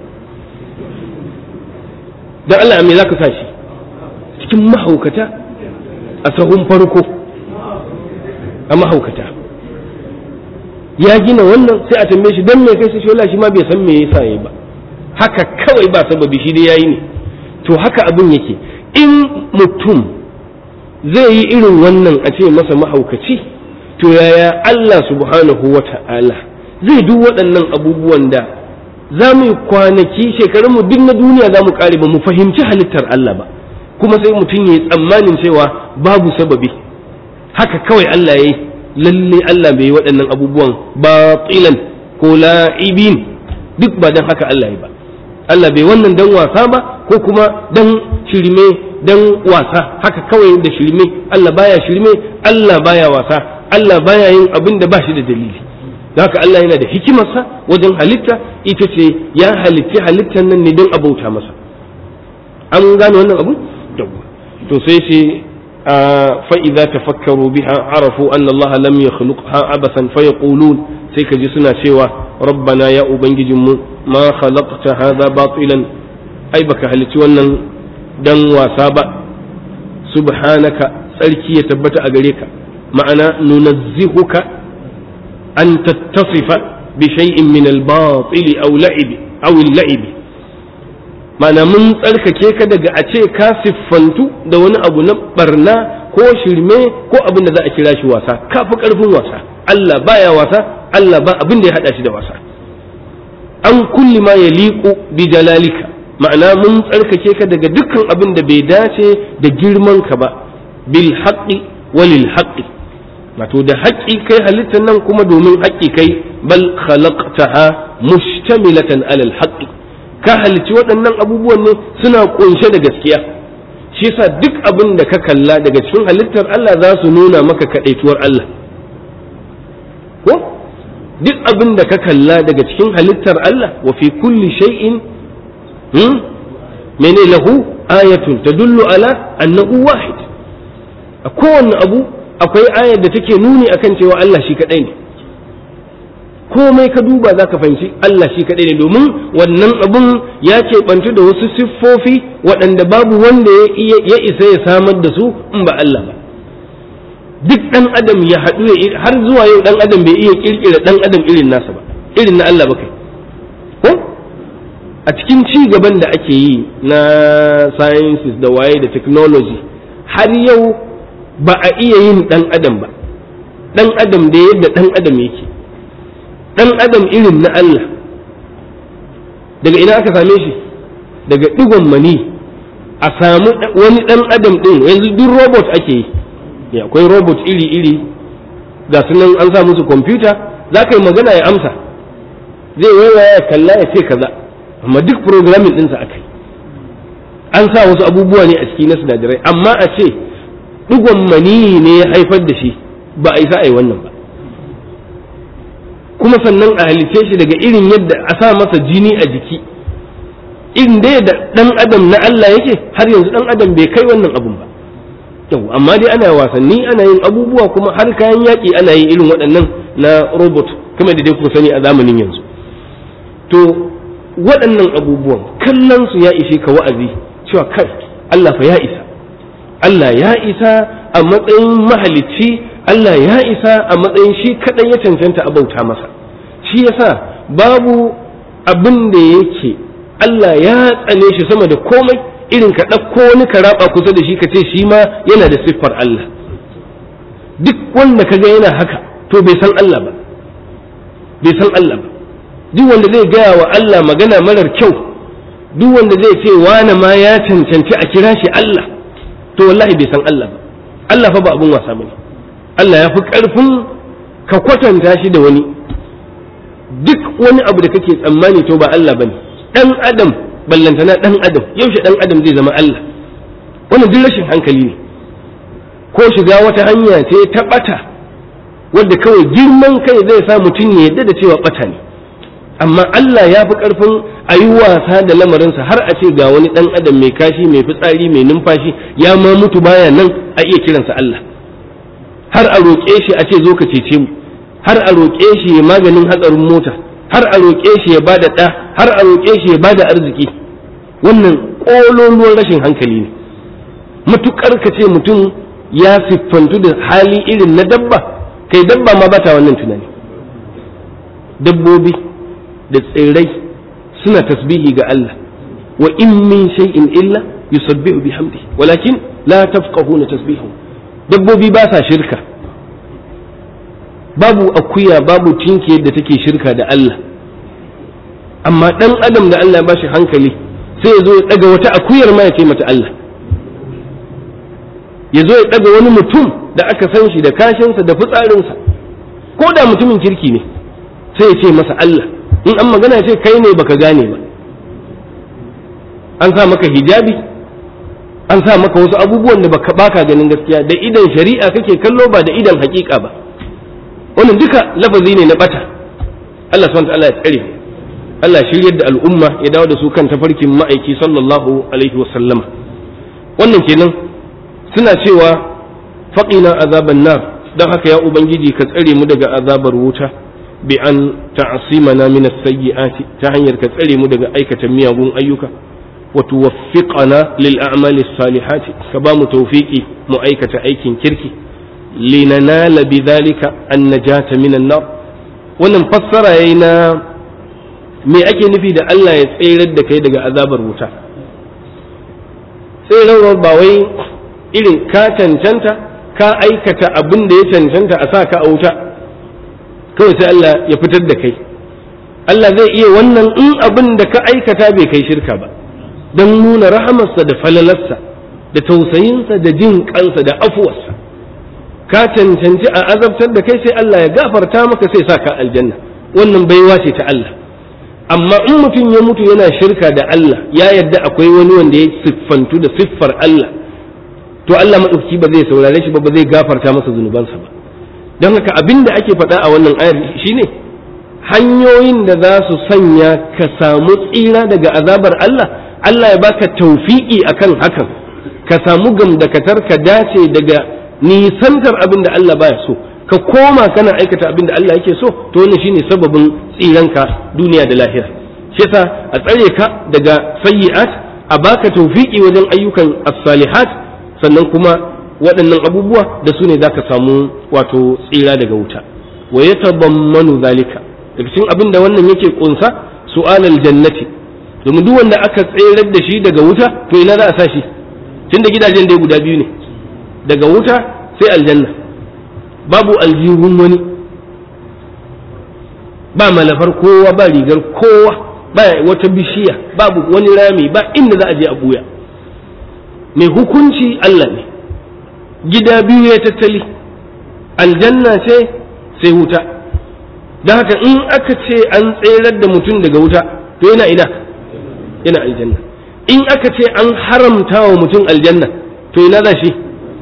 dan Allah me zaka sa shi cikin mahaukata a sahun farko a mahaukata ya gina wannan sai a tambaye shi dan me kai shi wallahi shi ma bai san me yasa yayi ba haka kawai ba sababi shi dai yayi ne to haka abin yake in mutum zai yi irin wannan a ce masa mahaukaci to yaya Allah subhanahu wa ta'ala zai duk waɗannan abubuwan da za mu yi kwanaki shekarunmu duk na duniya za mu kare ba mu fahimci halittar Allah ba, kuma sai mutum ya yi tsammanin cewa babu sababi, haka kawai Allah ya yi. Lalle Allah bai yi waɗannan abubuwan batilan ko la'ibin, duk ba don haka Allah ya ba. Allah bai wannan dan wasa ba ko kuma dan shirme dan wasa, haka kawai da shirme. Allah baya shirme, Allah baya wasa, Allah baya yin abin da ba shi da dalili. Haka Allah yana da hikimarsa wajen halitta, ita ce ya halitti halittar nan ne don abauta masa. An gane wannan abu? To sai ce fa idza tafakkaru biha arafu anna Allah lam yakhluqha abasan fa yaqulun, sai kaji suna cewa rabbana ya ubangijinmu ma khalaqta hadha batilan, ai baka halitti wannan dan wasa ba, subhanaka tsarki ya tabbata a gare ka, ma'ana nunazzihuka an tattasifa bi shay'in min al-batil aw la'ib aw al-la'ib, ma'ana mun tsarkake ka daga a ce ka siffantu da wani abu na barna ko shirme ko abin da za a kira shi wasa. Ka fi karfin wasa, Allah baya wasa, Allah ba abin da ya hada shi da wasa. An kulli ma yaliqu bi jalalika, ma'ana mun tsarkake ka daga dukkan abin da bai dace da girman ka ba, bil haqqi walil haqqi, wato da haƙƙi kai halittar nan kuma domin haƙƙi kai, bal khalaqtaha mustamilatan alal haqqi, ka halicci waɗannan abubuwan ne suna kunshe da gaskiya. Shi yasa duk abin da ka kalla daga cikin halittar Allah za su nuna maka kadaituwar Allah, ko duk abin da ka kalla daga cikin halittar Allah, wa fi kulli shay'in hmm mene lahu ayatun tadullu ala annahu wahid, a kowanne abu akwai ayar da take nuni akan cewa Allah shi kadai ne. Komai ka duba za ka fahimci Allah shi kadai ne, domin wannan abun ya keɓantu da wasu siffofi waɗanda babu wanda ya isa ya samar da su in ba Allah ba. Duk ɗan adam ya haɗu har zuwa yau ɗan adam bai iya ƙirƙira ɗan adam irin nasa ba, irin na Allah ba kai. Ko a cikin ci gaban da ake yi na sciences da waye da technology, har yau ba a iya yin ɗan adam ba, ɗan adam da yadda ɗan adam yake, ɗan adam irin na Allah. Daga ina aka same shi? Daga ɗigon mani a samu wani ɗan adam ɗin. Yanzu duk robot ake yi, akwai robot iri-iri ga sunan an sa musu kwamfuta, za ka yi magana ya amsa, zai waiwaya ya kalla ya ce kaza, amma duk programming ɗinsa aka yi, an sa wasu abubuwa ne a ciki na sinadarai. Amma a ce ɗigon mani ne ya haifar da shi, ba a isa a yi wannan ba. Kuma sannan a halice shi daga irin yadda a sa masa jini a jiki, irin da yadda ɗan adam na Allah yake, har yanzu ɗan adam bai kai wannan abun ba. Yau amma dai ana wasanni, ana yin abubuwa, kuma har kayan yaƙi ana yin irin waɗannan na robot, kuma da dai kuka sani a zamanin yanzu. To waɗannan abubuwan kallon su ya ishe ka wa'azi cewa kai Allah fa ya isa, Allah ya isa a matsayin mahalicci, Allah ya isa a matsayin shi kaɗai ya cancanta a bauta masa. Shi yasa babu abin da yake Allah ya tsane shi sama da komai irin ka ɗauko wani ka raba kusa da shi ka ce shi ma yana da siffar Allah. Duk wanda ka ga yana haka to bai san Allah ba, bai san Allah ba. Duk wanda zai gaya wa Allah magana marar kyau, duk wanda zai ce wane ma ya cancanci a kira shi Allah, to wallahi bai san Allah ba. Allah fa ba abun wasa bane. Allah ya fi ƙarfin ka kwatanta shi da wani. Duk wani abu da kake tsammani to ba Allah bane. Ɗan adam, ballantana ɗan adam, yaushe ɗan adam zai zama Allah? Wannan duk rashin hankali ne, ko shiga wata hanya ce ta ɓata wadda kawai girman kai zai sa mutum ya yadda da cewa ɓata ne. Amma Allah ya fi ƙarfin a yi wasa da lamarinsa, har a ce ga wani ɗan adam mai kashi, mai fitsari, mai numfashi, ya ma mutu baya nan, a iya kiransa Allah. Har a roƙe shi a ce zo ka cece mu, har a roƙe shi ya maganin hatsarin mota, har a roƙe shi ya bada ɗa, har a roƙe shi ya bada arziki. Wannan ƙololuwar rashin hankali ne. Matuƙar ka ce mutum ya siffantu da hali irin na dabba, kai dabba ma bata wannan tunani. Dabbobi da tsirrai suna tasbihi ga Allah, wa in min shay'in illa yusabbihu bihamdi walakin la tafqahuna tasbihu. Dabbobi ba sa shirka, babu akuya babu tinki da take shirka da Allah, amma dan adam da Allah ya bashi hankali sai ya zo ya daga wata akuyar ma ya ce mata Allah, ya zo ya daga wani mutum da aka san shi da kashinsa da fitsarinsa, ko da mutumin kirki ne sai ya ce masa Allah. In an magana ce kai ne baka gane ba, an sa maka hijabi, an sa maka wasu abubuwan da baka baka ganin gaskiya, da idan shari'a kake kallo ba da idan hakika ba. Wannan duka lafazi ne na bata. Allah subhanahu wa ta'ala ya tsare, Allah shiryar da al'umma ya dawo da su kan tafarkin ma'aiki sallallahu alaihi wa sallama. Wannan kenan suna cewa faqina azaban nar, dan haka ya ubangiji ka tsare mu daga azabar wuta bi an ta'simana min as-sayyi'ati, ta hanyar ka tsare mu daga aikata miyagun ayyuka, wa tuwaffiqana lil a'mali as-salihati, ka ba mu tawfiki mu aikata aikin kirki, linanala bidhalika an-najata min an-nar. Wannan fassara yayi na me ake nufi da Allah ya tsayar da kai daga azabar wuta. Tsayarwar ba wai irin ka cancanta ka aikata abin da ya cancanta a sa ka a wuta kawai sai Allah ya fitar da kai. Allah zai iya wannan in abin da ka aikata bai kai shirka ba, don nuna rahamarsa da falalarsa da tausayinsa da jin kansa da afuwarsa. Ka cancanci a azabtar da kai sai Allah ya gafarta maka sai sa ka aljanna, wannan baiwa ce ta Allah. Amma in mutum ya mutu yana shirka da Allah, ya yadda akwai wani wanda ya siffantu da siffar Allah, to Allah maɗauki ba zai saurare shi ba, ba zai gafarta masa zunubansa ba. Don haka abin da ake faɗa a wannan ayar shine hanyoyin da za su sanya ka samu tsira daga azabar Allah, Allah ya baka taufiƙi akan hakan, ka samu gamdakatar ka dace daga nisantar abin da Allah baya so, ka koma kana aikata abin da Allah yake so, to wannan shine sababin tsiranka duniya da lahira. Shi yasa a tsare ka daga sayyi'at, a baka tawfiki wajen ayyukan as-salihat, sannan kuma waɗannan abubuwa da su ne zaka samu wato tsira daga wuta. Wa yatadammanu zalika, daga cikin abin da wannan yake kunsa su'alal jannati, domin duk wanda aka tsirar da shi daga wuta to ina za a sa shi? Tunda gidajen dai guda biyu ne, daga wuta sai aljanna, babu aljihun wani, ba malafar kowa, ba rigar kowa, ba wata bishiya, babu wani rami, ba inda za a je a buya. Mai hukunci Allah ne, gida biyu ya tattali, aljanna ce sai wuta. Don haka in aka ce an tserar da mutum daga wuta to yana ina, yana aljanna. In aka ce an haramta wa mutum aljanna to ina za shi?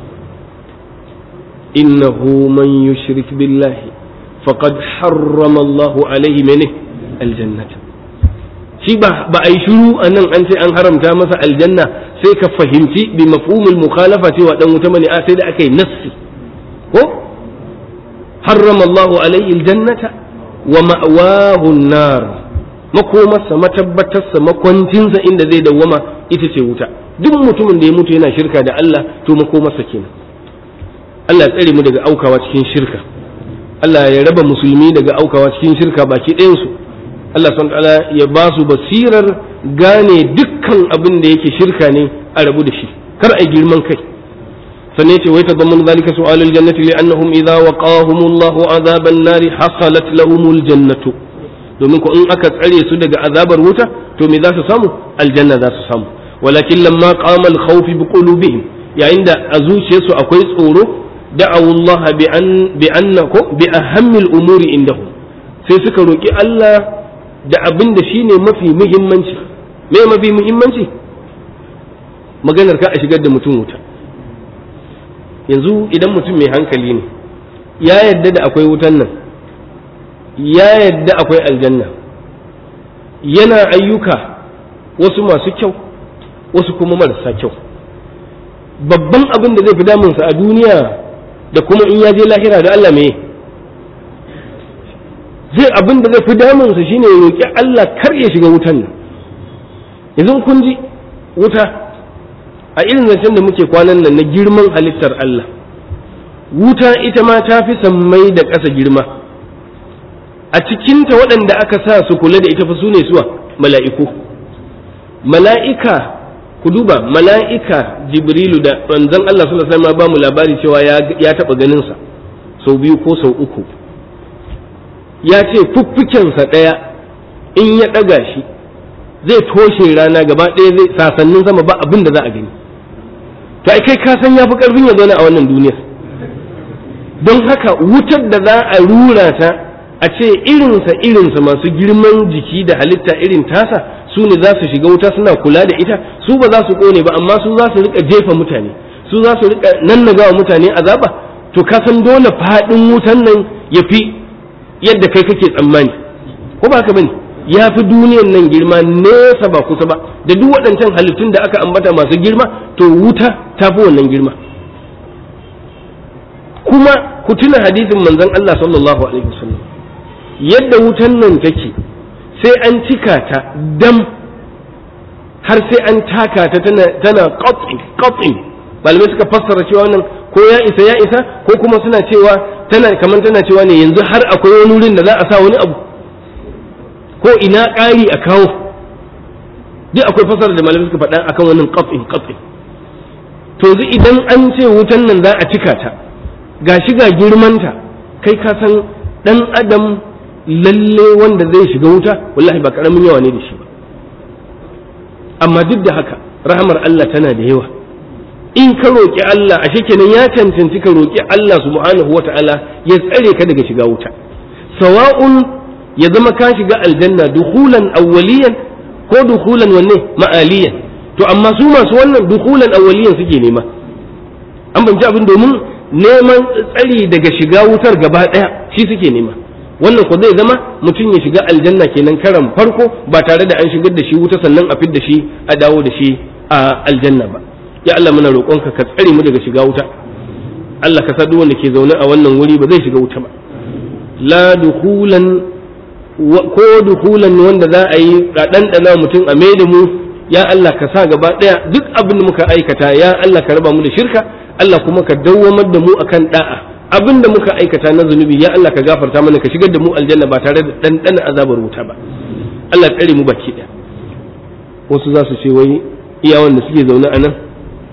innahu man yushrik billahi faqad harrama Allahu alaihi mene aljannata. Shi ba ba ai shiru anan an ce an haramta masa aljanna sai ka fahimci bi mafhumul mukhalafa cewa dan wuta mane, a sai da akai nassi ko harrama Allahu alaihi aljannata wa ma'wahu an-nar, makomarsa matabbatarsa makwancinsa inda zai dawwama ita ce wuta. Duk mutumin da ya mutu yana shirka da Allah to makomarsa kenan. Allah ya tsare mu daga aukawa cikin shirka, Allah ya raba musulmi daga aukawa cikin shirka baki ɗayansu. Allah subhanahu wa ta'ala ya ba su basirar gane dukkan abin da yake shirka ne a rabu da shi, kar a girman kai. sannan yace wai tadammun zalika su'alul jannati li'annahum idza waqahumullahu azaban nari hasalat lahumul jannatu, domin ko in aka tsare su daga azabar wuta to me za su samu? Aljanna za su samu. walakin lamma qama al-khawf bi qulubihim, yayin da a zuciyarsu akwai tsoro, da'awu Allah bi an bi annako bi ahammil umuri indahum, sai suka roki Allah da abin da shine mafi muhimmanci. Me mafi muhimmanci? Maganar ka a shigar da mutum wuta. Yanzu idan mutum mai hankali ne, ya yadda da akwai wutan nan, ya yadda akwai aljanna, yana ayyuka wasu masu kyau wasu kuma marasa kyau. Babban abin da zai fi damunsa a duniya da kuma in ya je lahira da Allah me zai abin da zai fi damunsa shine ya roƙi Allah kar ya shiga wutan nan. Yanzu kun ji wuta a irin zancen da muke kwanan nan na girman halittar Allah, wuta ita ma ta fi sammai da ƙasa girma. A cikinta waɗanda aka sa su kula da ita fa su ne suwa mala'iku. Mala'ika, ku duba, mala'ika Jibrilu da manzon Allah sallallahu alaihi wasallam ba mu labari cewa ya taɓa ganinsa sau biyu ko sau uku. Ya ce fuffukensa ɗaya in ya ɗaga shi zai toshe rana gaba ɗaya, zai sasannin sama ba abin da za a gani. To ai kai ka san ya fi ƙarfin ya zauna a wannan duniyar. Don haka wutar da za a rura ta a ce irinsa irinsa masu girman jiki da halitta irin tasa su ne za su shiga wuta suna kula da ita, su ba za su ƙone ba amma su za su rika jefa mutane, su za su rika nannagawa mutane azaba. To ka san dole faɗin wutan nan ya fi yadda kai kake tsammani, ko ba haka bane? Ya fi duniyan nan girma nesa ba kusa ba, da duk waɗancan halittun da aka ambata masu girma, to wuta ta fi wannan girma. Kuma ku tuna hadisin manzon Allah sallallahu alaihi wasallam, yadda wutan nan take sai an cika ta dam har sai an taka ta tana tana qat'i qat'i. Malamai suka fassara cewa wannan ko ya isa ya isa, ko kuma suna cewa tana kamar tana cewa ne yanzu har akwai wani wurin da za a sa wani abu, ko ina ƙari a kawo. Duk akwai fassara da malamai suka faɗa akan wannan qat'i qat'i. To yanzu idan an ce wutan nan za a cika ta, ga shi ga girmanta, kai ka san ɗan adam lalle wanda zai shiga wuta wallahi ba ƙaramin yawa ne da shi ba. Amma duk da haka rahamar Allah tana da yawa. In ka roƙi Allah, a kenan ya cancanci ka roƙi Allah subhanahu wa ta'ala ya tsare ka daga shiga wuta. Sawa'un ya zama ka shiga aljanna dukulan awwaliyan ko dukulan wanne ma'aliyan. To amma su masu wannan dukulan awwaliyan suke nema. An banci abin domin neman tsari daga shiga wutar gaba ɗaya shi suke nema. Wannan ko zai zama mutum ya shiga aljanna kenan karan farko ba tare da an shigar da shi wuta sannan a fidda shi a dawo da shi a aljanna ba. Ya Allah muna roƙonka ka tsare mu daga shiga wuta. Allah ka sa duk wanda ke zaune a wannan wuri ba zai shiga wuta ba. La dukulan ko dukulan wanda za a yi ɗanɗana mutum a mai da mu, ya Allah ka sa gaba ɗaya duk abin da muka aikata, ya Allah ka raba mu da shirka, Allah kuma ka dawwamar da mu akan da'a. Abin da muka aikata na zunubi, ya Allah ka gafarta mana, ka shigar da mu aljanna ba tare da ɗanɗana azabar wuta ba. Allah tsare mu baki ɗaya. Wasu za su ce wai iya wanda suke zaune a nan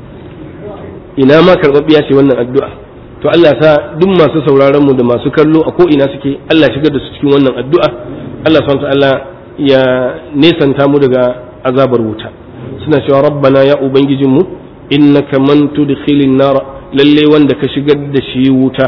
ina ma karɓaɓɓiya ce wannan addu'a. To Allah sa duk masu sauraron mu da masu kallo a ko ina suke, Allah shigar da su cikin wannan addu'a. Allah subhanahu wa ta'ala ya nesanta mu daga azabar wuta. Suna cewa rabbana ya ubangijinmu innaka man tudkhilin nar, lalle wanda ka shigar da shi wuta,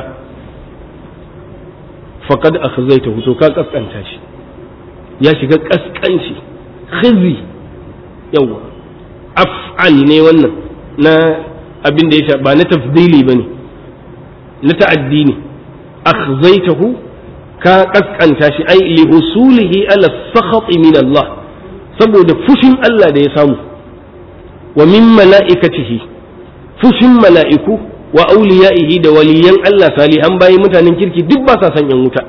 faqad akhzaytahu, to ka kaskanta shi, ya shiga kaskanci, khizi. Yawa af'al ne wannan na abin da ya sha, ba na tafdili bane, na ta'addi ne. Akhzaytahu, ka kaskanta shi, ai li husulihi ala sakhati min Allah, saboda fushin Allah da ya samu, wa min mala'ikatihi, fushin mala'iku, wa auliya'ihi da waliyan Allah salihan bayi mutanen kirki duk ba sa san yan wuta.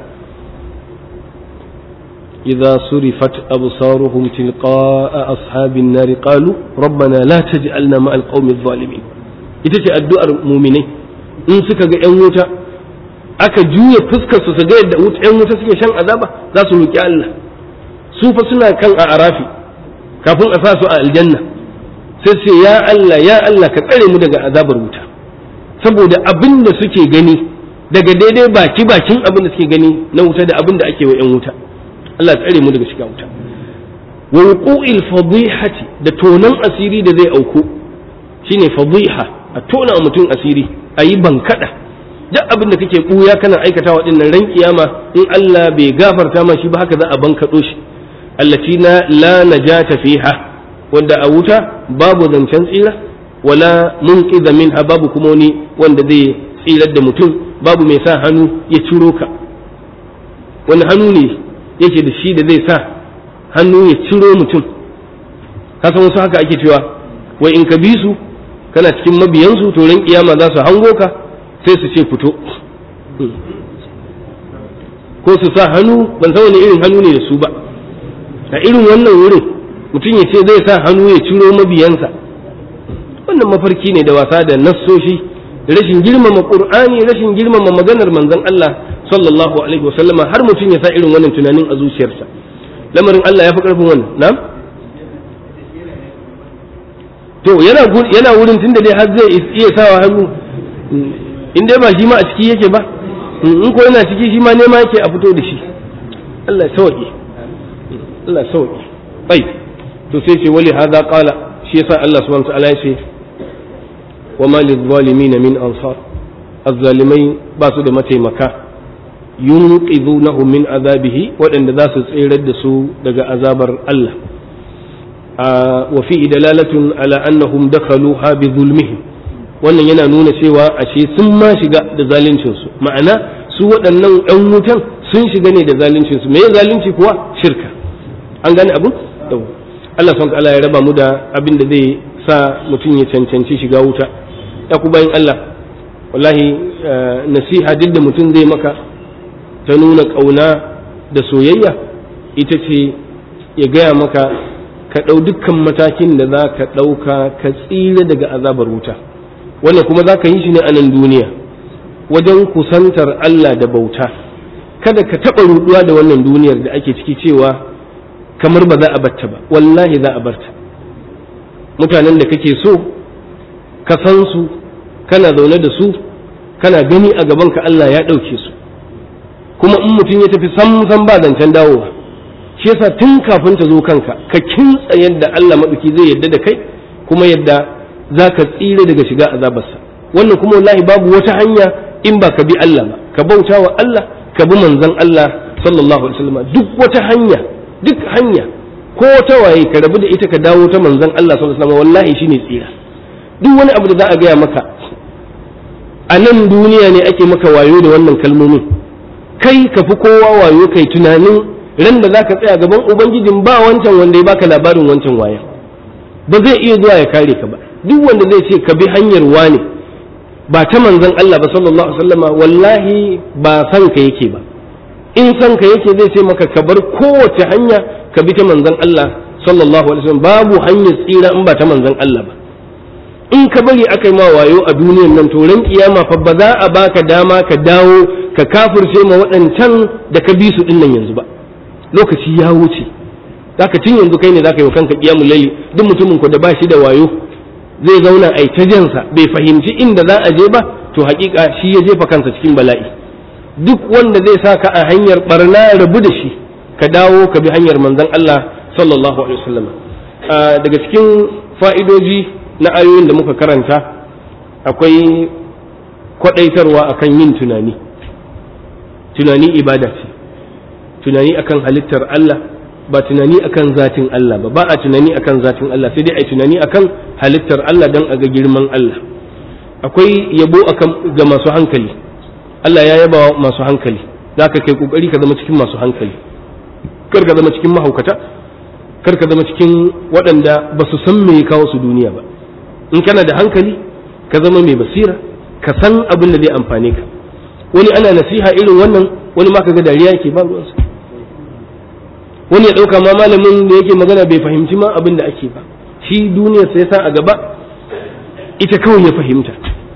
idza surifat absaruhum tilqa'a ashabin nar qalu rabbana la taj'alna ma'al qaumi adh-dhalimin. Ita ce addu'ar mu'minai in suka ga yan wuta, aka juya fuskar su su ga yadda yan wuta suke shan azaba, za su roki Allah. Su fa suna kan a arafi kafin a sa su a aljanna, sai ce ya Allah ya Allah ka tsare mu daga azabar wuta, saboda abin da suke gani daga daidai baki bakin abin da suke gani na wuta da abin da ake wa yan wuta. Allah tsare mu daga shiga wuta. Wa wuqu'il fadihati, da tonan asiri da zai auku, shine fadiha, a tona mutum asiri, ayi bankada duk abin da kake buya kana aikatawa dinnan ran kiyama in Allah bai gafarta ma shi ba haka za a bankado shi. allati la najata fiha, wanda a wuta babu zancen tsira, wala munqiza minha, babu kuma wani wanda zai tsirar da mutum, babu mai sa hannu ya ciro ka. wani hannu ne yake da shi da zai sa hannu ya ciro mutum? kasan wasu haka ake cewa wai in ka bi su kana cikin mabiyansu to ran kiyama za su hango ka sai su ce fito, ko su sa hannu, ban san wani irin hannu ne da su ba. a irin wannan wurin mutum ya ce zai sa hannu ya ciro mabiyansa, wannan mafarki ne da wasa da nassoshi, da rashin girmama qur'ani, rashin girmama maganar manzon Allah sallallahu alaihi wasallama, har mutum ya sa irin wannan tunanin a zuciyarsa. lamarin Allah ya fi karfin wannan. na'am to yana yana wurin tunda dai har zai iya sawa hannu, in dai ba shi ma a ciki yake ba, in ko yana ciki shi ma nema yake a fito da shi. Allah ya sauke. Allah sauki bai to sai ce wali hada qala shi yasa Allah subhanahu wa ta'ala ya ce wa ma lidh-dhalimin min ansar az-zalimai ba su da mataimaka yunqidhunahum min azabihi waɗanda za su tsirar da su daga azabar Allah wa fi dalalatun ala annahum dakhaluha bi zulmihim wannan yana nuna cewa ashe sun ma shiga da zaluncin su ma'ana su waɗannan ɗan wutan sun shiga ne da zaluncin su me zalunci kuwa shirka an gane abu Allah subhanahu wa ta'ala ya raba mu da abin da zai sa mutum ya cancanci shiga wuta ya ku bayin Allah wallahi nasiha duk da mutum zai maka ta nuna ƙauna da soyayya ita ce ya gaya maka ka ɗau dukkan matakin da za ka ɗauka ka tsira daga azabar wuta wannan kuma za ka yi shi ne a nan duniya wajen kusantar Allah da bauta kada ka taɓa ruɗuwa da wannan duniyar da ake ciki cewa kamar ba za a barta ba wallahi za a barta mutanen da kake so ka san su kana zaune da su kana gani a gabanka Allah ya ɗauke su kuma in mutum ya tafi sam sam ba zancen dawowa shi yasa tun kafin ta zo kanka ka kintsa yadda Allah maɗauki zai yadda da kai kuma yadda za ka tsira daga shiga azabarsa wannan kuma wallahi babu wata hanya in ba ka bi Allah ba ka bauta wa Allah ka bi manzon Allah sallallahu alaihi wasallam duk wata hanya duk hanya ko ta waye ka rabu da ita ka dawo ta manzon Allah sallallahu alaihi wasallam wallahi shine tsira duk wani abu da za a gaya maka a nan duniya ne ake maka wayo da wannan kalmomin kai ka fi kowa wayo kai tunanin ran da zaka tsaya gaban ubangijin ba wancan wanda ya baka labarin wancan wayan ba zai iya zuwa ya kare ka ba duk wanda zai ce ka bi hanyar wane ba ta manzon Allah ba sallallahu alaihi wasallama wallahi ba san ka yake ba in san ka yake zai ce maka ka bar kowace hanya ka bi ta manzon Allah sallallahu alaihi wasallam babu hanyar tsira in ba ta manzon Allah ba in ka bari aka yi ma wayo a duniyar nan to ran kiyama fa ba za a baka dama ka dawo ka kafirce ma waɗancan da ka bi su din nan yanzu ba lokaci ya wuce zaka tun yanzu kai ne zaka yi wa kanka kiyamul layli duk mutumin ko da ba shi da wayo zai zauna ai ta jansa bai fahimci inda za a je ba to hakika shi ya jefa kansa cikin bala'i duk wanda zai sa ka a hanyar barna rabu da shi ka dawo ka bi hanyar manzon Allah sallallahu alaihi wasallam daga cikin fa'idoji na ayoyin da muka karanta akwai kwadaitarwa akan yin tunani tunani ibada ce tunani akan halittar Allah ba tunani akan zatin Allah ba ba a tunani akan zatin Allah sai dai ai tunani akan halittar Allah dan a ga girman Allah akwai yabo akan ga masu hankali Allah ya yaba masu hankali zaka kai kokari ka zama cikin masu hankali kar ka zama cikin mahaukata kar ka zama cikin waɗanda ba su san me ya kawo su duniya ba in kana da hankali ka zama mai basira ka san abin da zai amfane ka wani ana nasiha irin wannan wani ma kaga dariya yake ba ruwansa wani ya ɗauka ma malamin da yake magana bai fahimci ma abin da ake ba shi duniyar sai sa a gaba ita kawai ya fahimta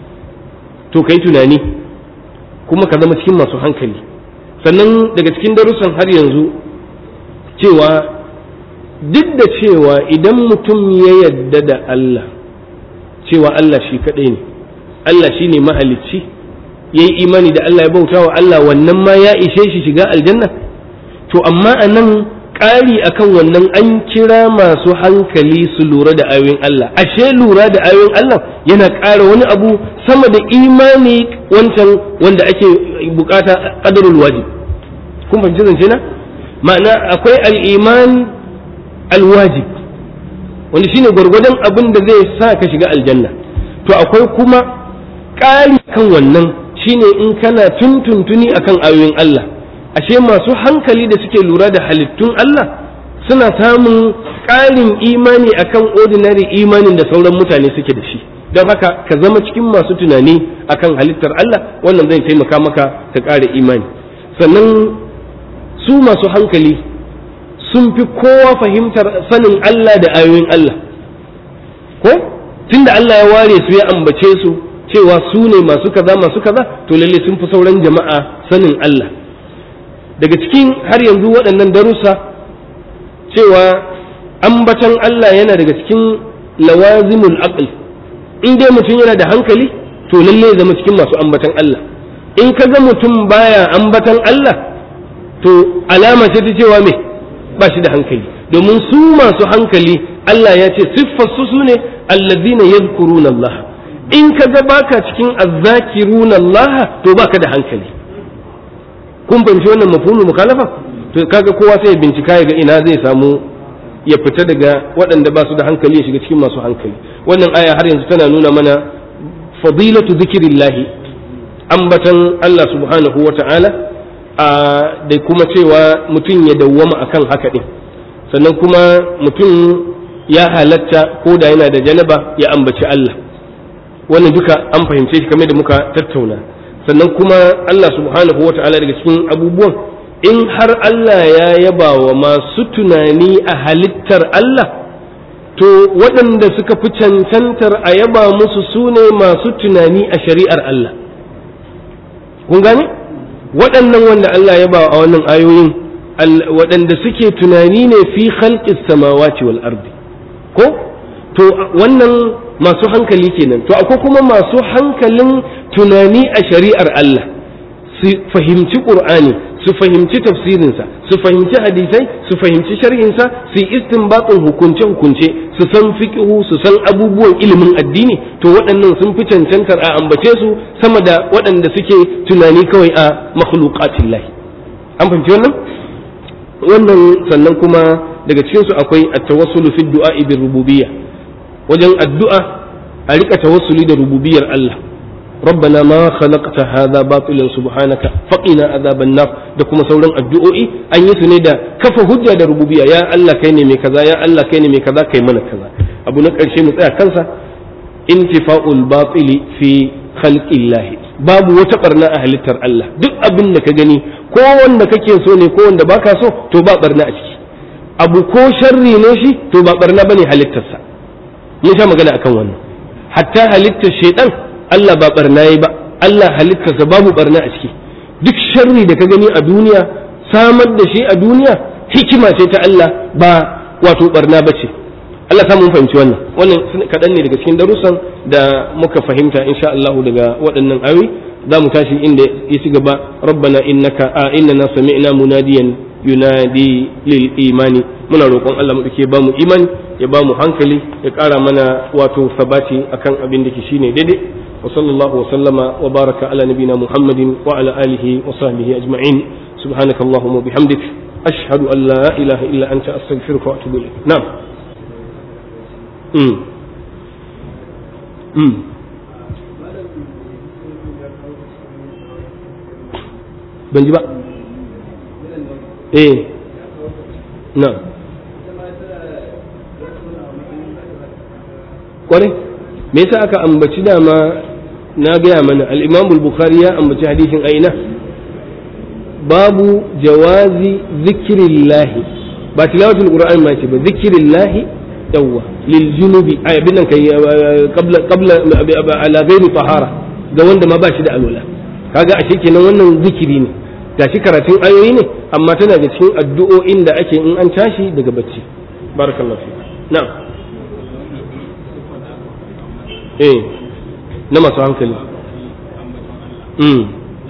to kai tunani kuma ka zama cikin masu hankali sannan daga cikin darussan har yanzu cewa duk da cewa idan mutum ya yadda da Allah cewa Allah shi kaɗai ne Allah shi ne mahalicci ya yi imani da Allah ya bauta wa Allah wannan ma ya ishe shi shiga aljanna to amma a nan ƙari akan wannan an kira masu hankali su lura da ayoyin Allah ashe lura da ayoyin Allah yana ƙara wani abu sama da imani wancan wanda ake bukata qadarul wajib kun fahimci zance na ma'ana akwai al-iman al-wajib wanda shine gwargwadon abin da zai sa ka shiga aljanna to akwai kuma ƙari kan wannan shine in kana tuntuntuni akan ayoyin Allah ashe masu hankali da suke lura da halittun Allah suna samun ƙarin imani akan ordinary imanin da sauran mutane suke da shi don haka ka zama cikin masu tunani akan halittar Allah wannan zai taimaka maka ka ƙara imani sannan su masu hankali sun fi kowa fahimtar sanin Allah da ayoyin Allah ko tunda Allah ya ware su ya ambace su cewa su ne masu kaza masu kaza to lalle sun fi sauran jama'a sanin Allah daga cikin har yanzu waɗannan darussa cewa ambatan Allah yana daga cikin lawazimul aql in dai mutum yana da hankali to lalle zama cikin masu ambatan Allah in ka ga mutum baya ambatan Allah to alama ce ta cewa me ba shi da hankali, domin su masu hankali Allah ya ce siffar su sune alladhina yadhkuruna Allah. In ka ga baka cikin azzakiruna Allah to baka da hankali. Kun fahimci wannan mafhumul mukhalafa? To kaga kowa sai ya bincika ya ga ina zai samu ya fita daga waɗanda ba su da hankali ya shiga cikin masu hankali. Wannan aya har yanzu tana nuna mana fadilatu zikrillahi, ambatan Allah subhanahu wa ta'ala, da kuma cewa mutum ya dawwama akan haka din. Sannan kuma mutum ya halatta ko da yana da janaba ya ambaci Allah. Wannan duka an fahimce shi kamar da muka tattauna. Sannan kuma Allah subhanahu wa ta'ala daga cikin abubuwan, in har Allah ya yaba wa masu tunani a halittar Allah, to waɗanda suka fi cancantar a yaba musu su ne masu tunani a shari'ar Allah. Kun gane? Waɗannan wanda Allah ya ba a wannan ayoyin, waɗanda suke tunani ne fi khalqis samawati wal ardi. Ko? To wannan masu hankali kenan. To akwai kuma masu hankalin tunani a shari'ar Allah, su fahimci Qur'ani, su fahimci tafsirinsa, su fahimci hadisai, su fahimci sharhinsa, su yi istinbatin hukunce-hukunce, su san fiqhu, su san abubuwan ilimin addini. To waɗannan sun fi cancantar a ambace su sama da waɗanda suke tunani kawai a makhluqatillah. An fahimci wannan? Wannan sannan kuma daga cikin su akwai at-tawassulu fi du'a bi rububiyyah. Wajen addu'a a rika tawassuli da rububiyar Allah. ربنا ما خلقت هذا باطلا سبحانك فقنا عذاب النار da kuma sauran addu'o'i an yi su ne da kafa hujja da rububiyya. Ya Allah kai ne mai kaza, ya Allah kai ne mai kaza, kai mana kaza. Abu na ƙarshe mu tsaya kansa, intifa'ul batili fi khalqillahi. Babu wata barna a halittar Allah. Duk abin da ka gani, ko wanda kake so ne ko wanda baka so, to ba barna a ciki. Abu ko sharri ne shi, to ba barna bane halittarsa. Mun sha magana akan wannan. Hatta halittar shaitan Allah ba barna yi ba, Allah halittarsa babu barna a ciki. Duk sharri da ka gani a duniya, samar da shi a duniya hikima ce ta Allah, ba wato barna ba ce. Allah ta mun fahimci wannan. Wannan kaɗan ne daga cikin darussan da muka fahimta insha Allah daga waɗannan ayoyi. Za mu tashi inda ya ci gaba, rabbana innaka a innana sami'na munadiyan yunadi lil imani. Muna roƙon Allah mu dake ba mu imani, ya ba mu hankali, ya ƙara mana wato sabati akan abin da ke shine daidai. وصلى الله وسلم وبارك على نبينا محمد وعلى آله وصحبه أجمعين. سبحانك اللهم وبحمدك أشهد أن لا إله إلا أنت أستغفرك وأتوب إليك. نعم. امم امم بنجي بقى ايه نعم kwarai me yasa aka ambaci dama na gaya mana al-Imam al-Bukhari ya ambaci hadisin aina babu jawazi zikrillahi, ba tilawatul Qur'an ma ce ba, zikrillahi yawwa lil junubi ay bin kai qabla qabla ala ghairi tahara, ga wanda ma ba shi da alwala. Kaga ashe kenan wannan zikiri ne, gashi karatun ayoyi ne, amma tana da cikin addu'o'in da ake in an tashi daga bacci. Barakallahu fi. Na'am. Eh, na masu hankali. Mm.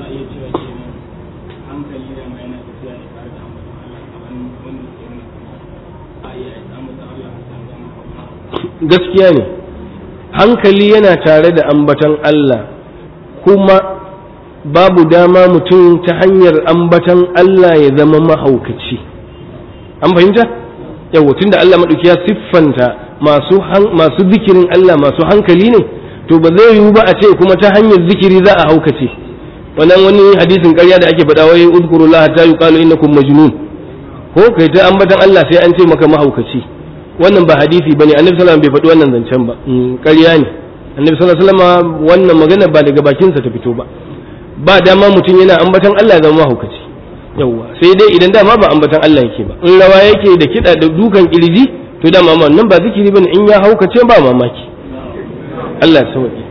Gaskiya ne, hankali yana tare da ambatan Allah, kuma babu dama mutum ta hanyar ambatan Allah ya zama mahaukaci. An fahimta? Yawwa, tunda Allah maɗauki ya siffanta masu masu zikirin Allah masu hankali ne, to ba zai yiwu ba a ce kuma ta hanyar zikiri za a haukace. Wannan wani hadisin ƙarya da ake faɗa, wai udkurullah hatta yuqalu innakum majnun, ko kai ta ambatan Allah sai an ce maka mahaukaci. Wannan ba hadisi bane, annabi sallallahu alaihi wasallam bai faɗi wannan zancen ba, ƙarya ne. Annabi sallallahu alaihi wasallam wannan magana ba daga bakinsa ta fito ba. Ba dama mutum yana ambatan Allah ya zama mahaukaci. Yawwa, sai dai idan dama ba ambatan Allah yake ba, in rawa yake da kiɗa da dukan kirji, to dama wannan ba zikiri bane, in ya haukace ba mamaki. Allah ya sauke.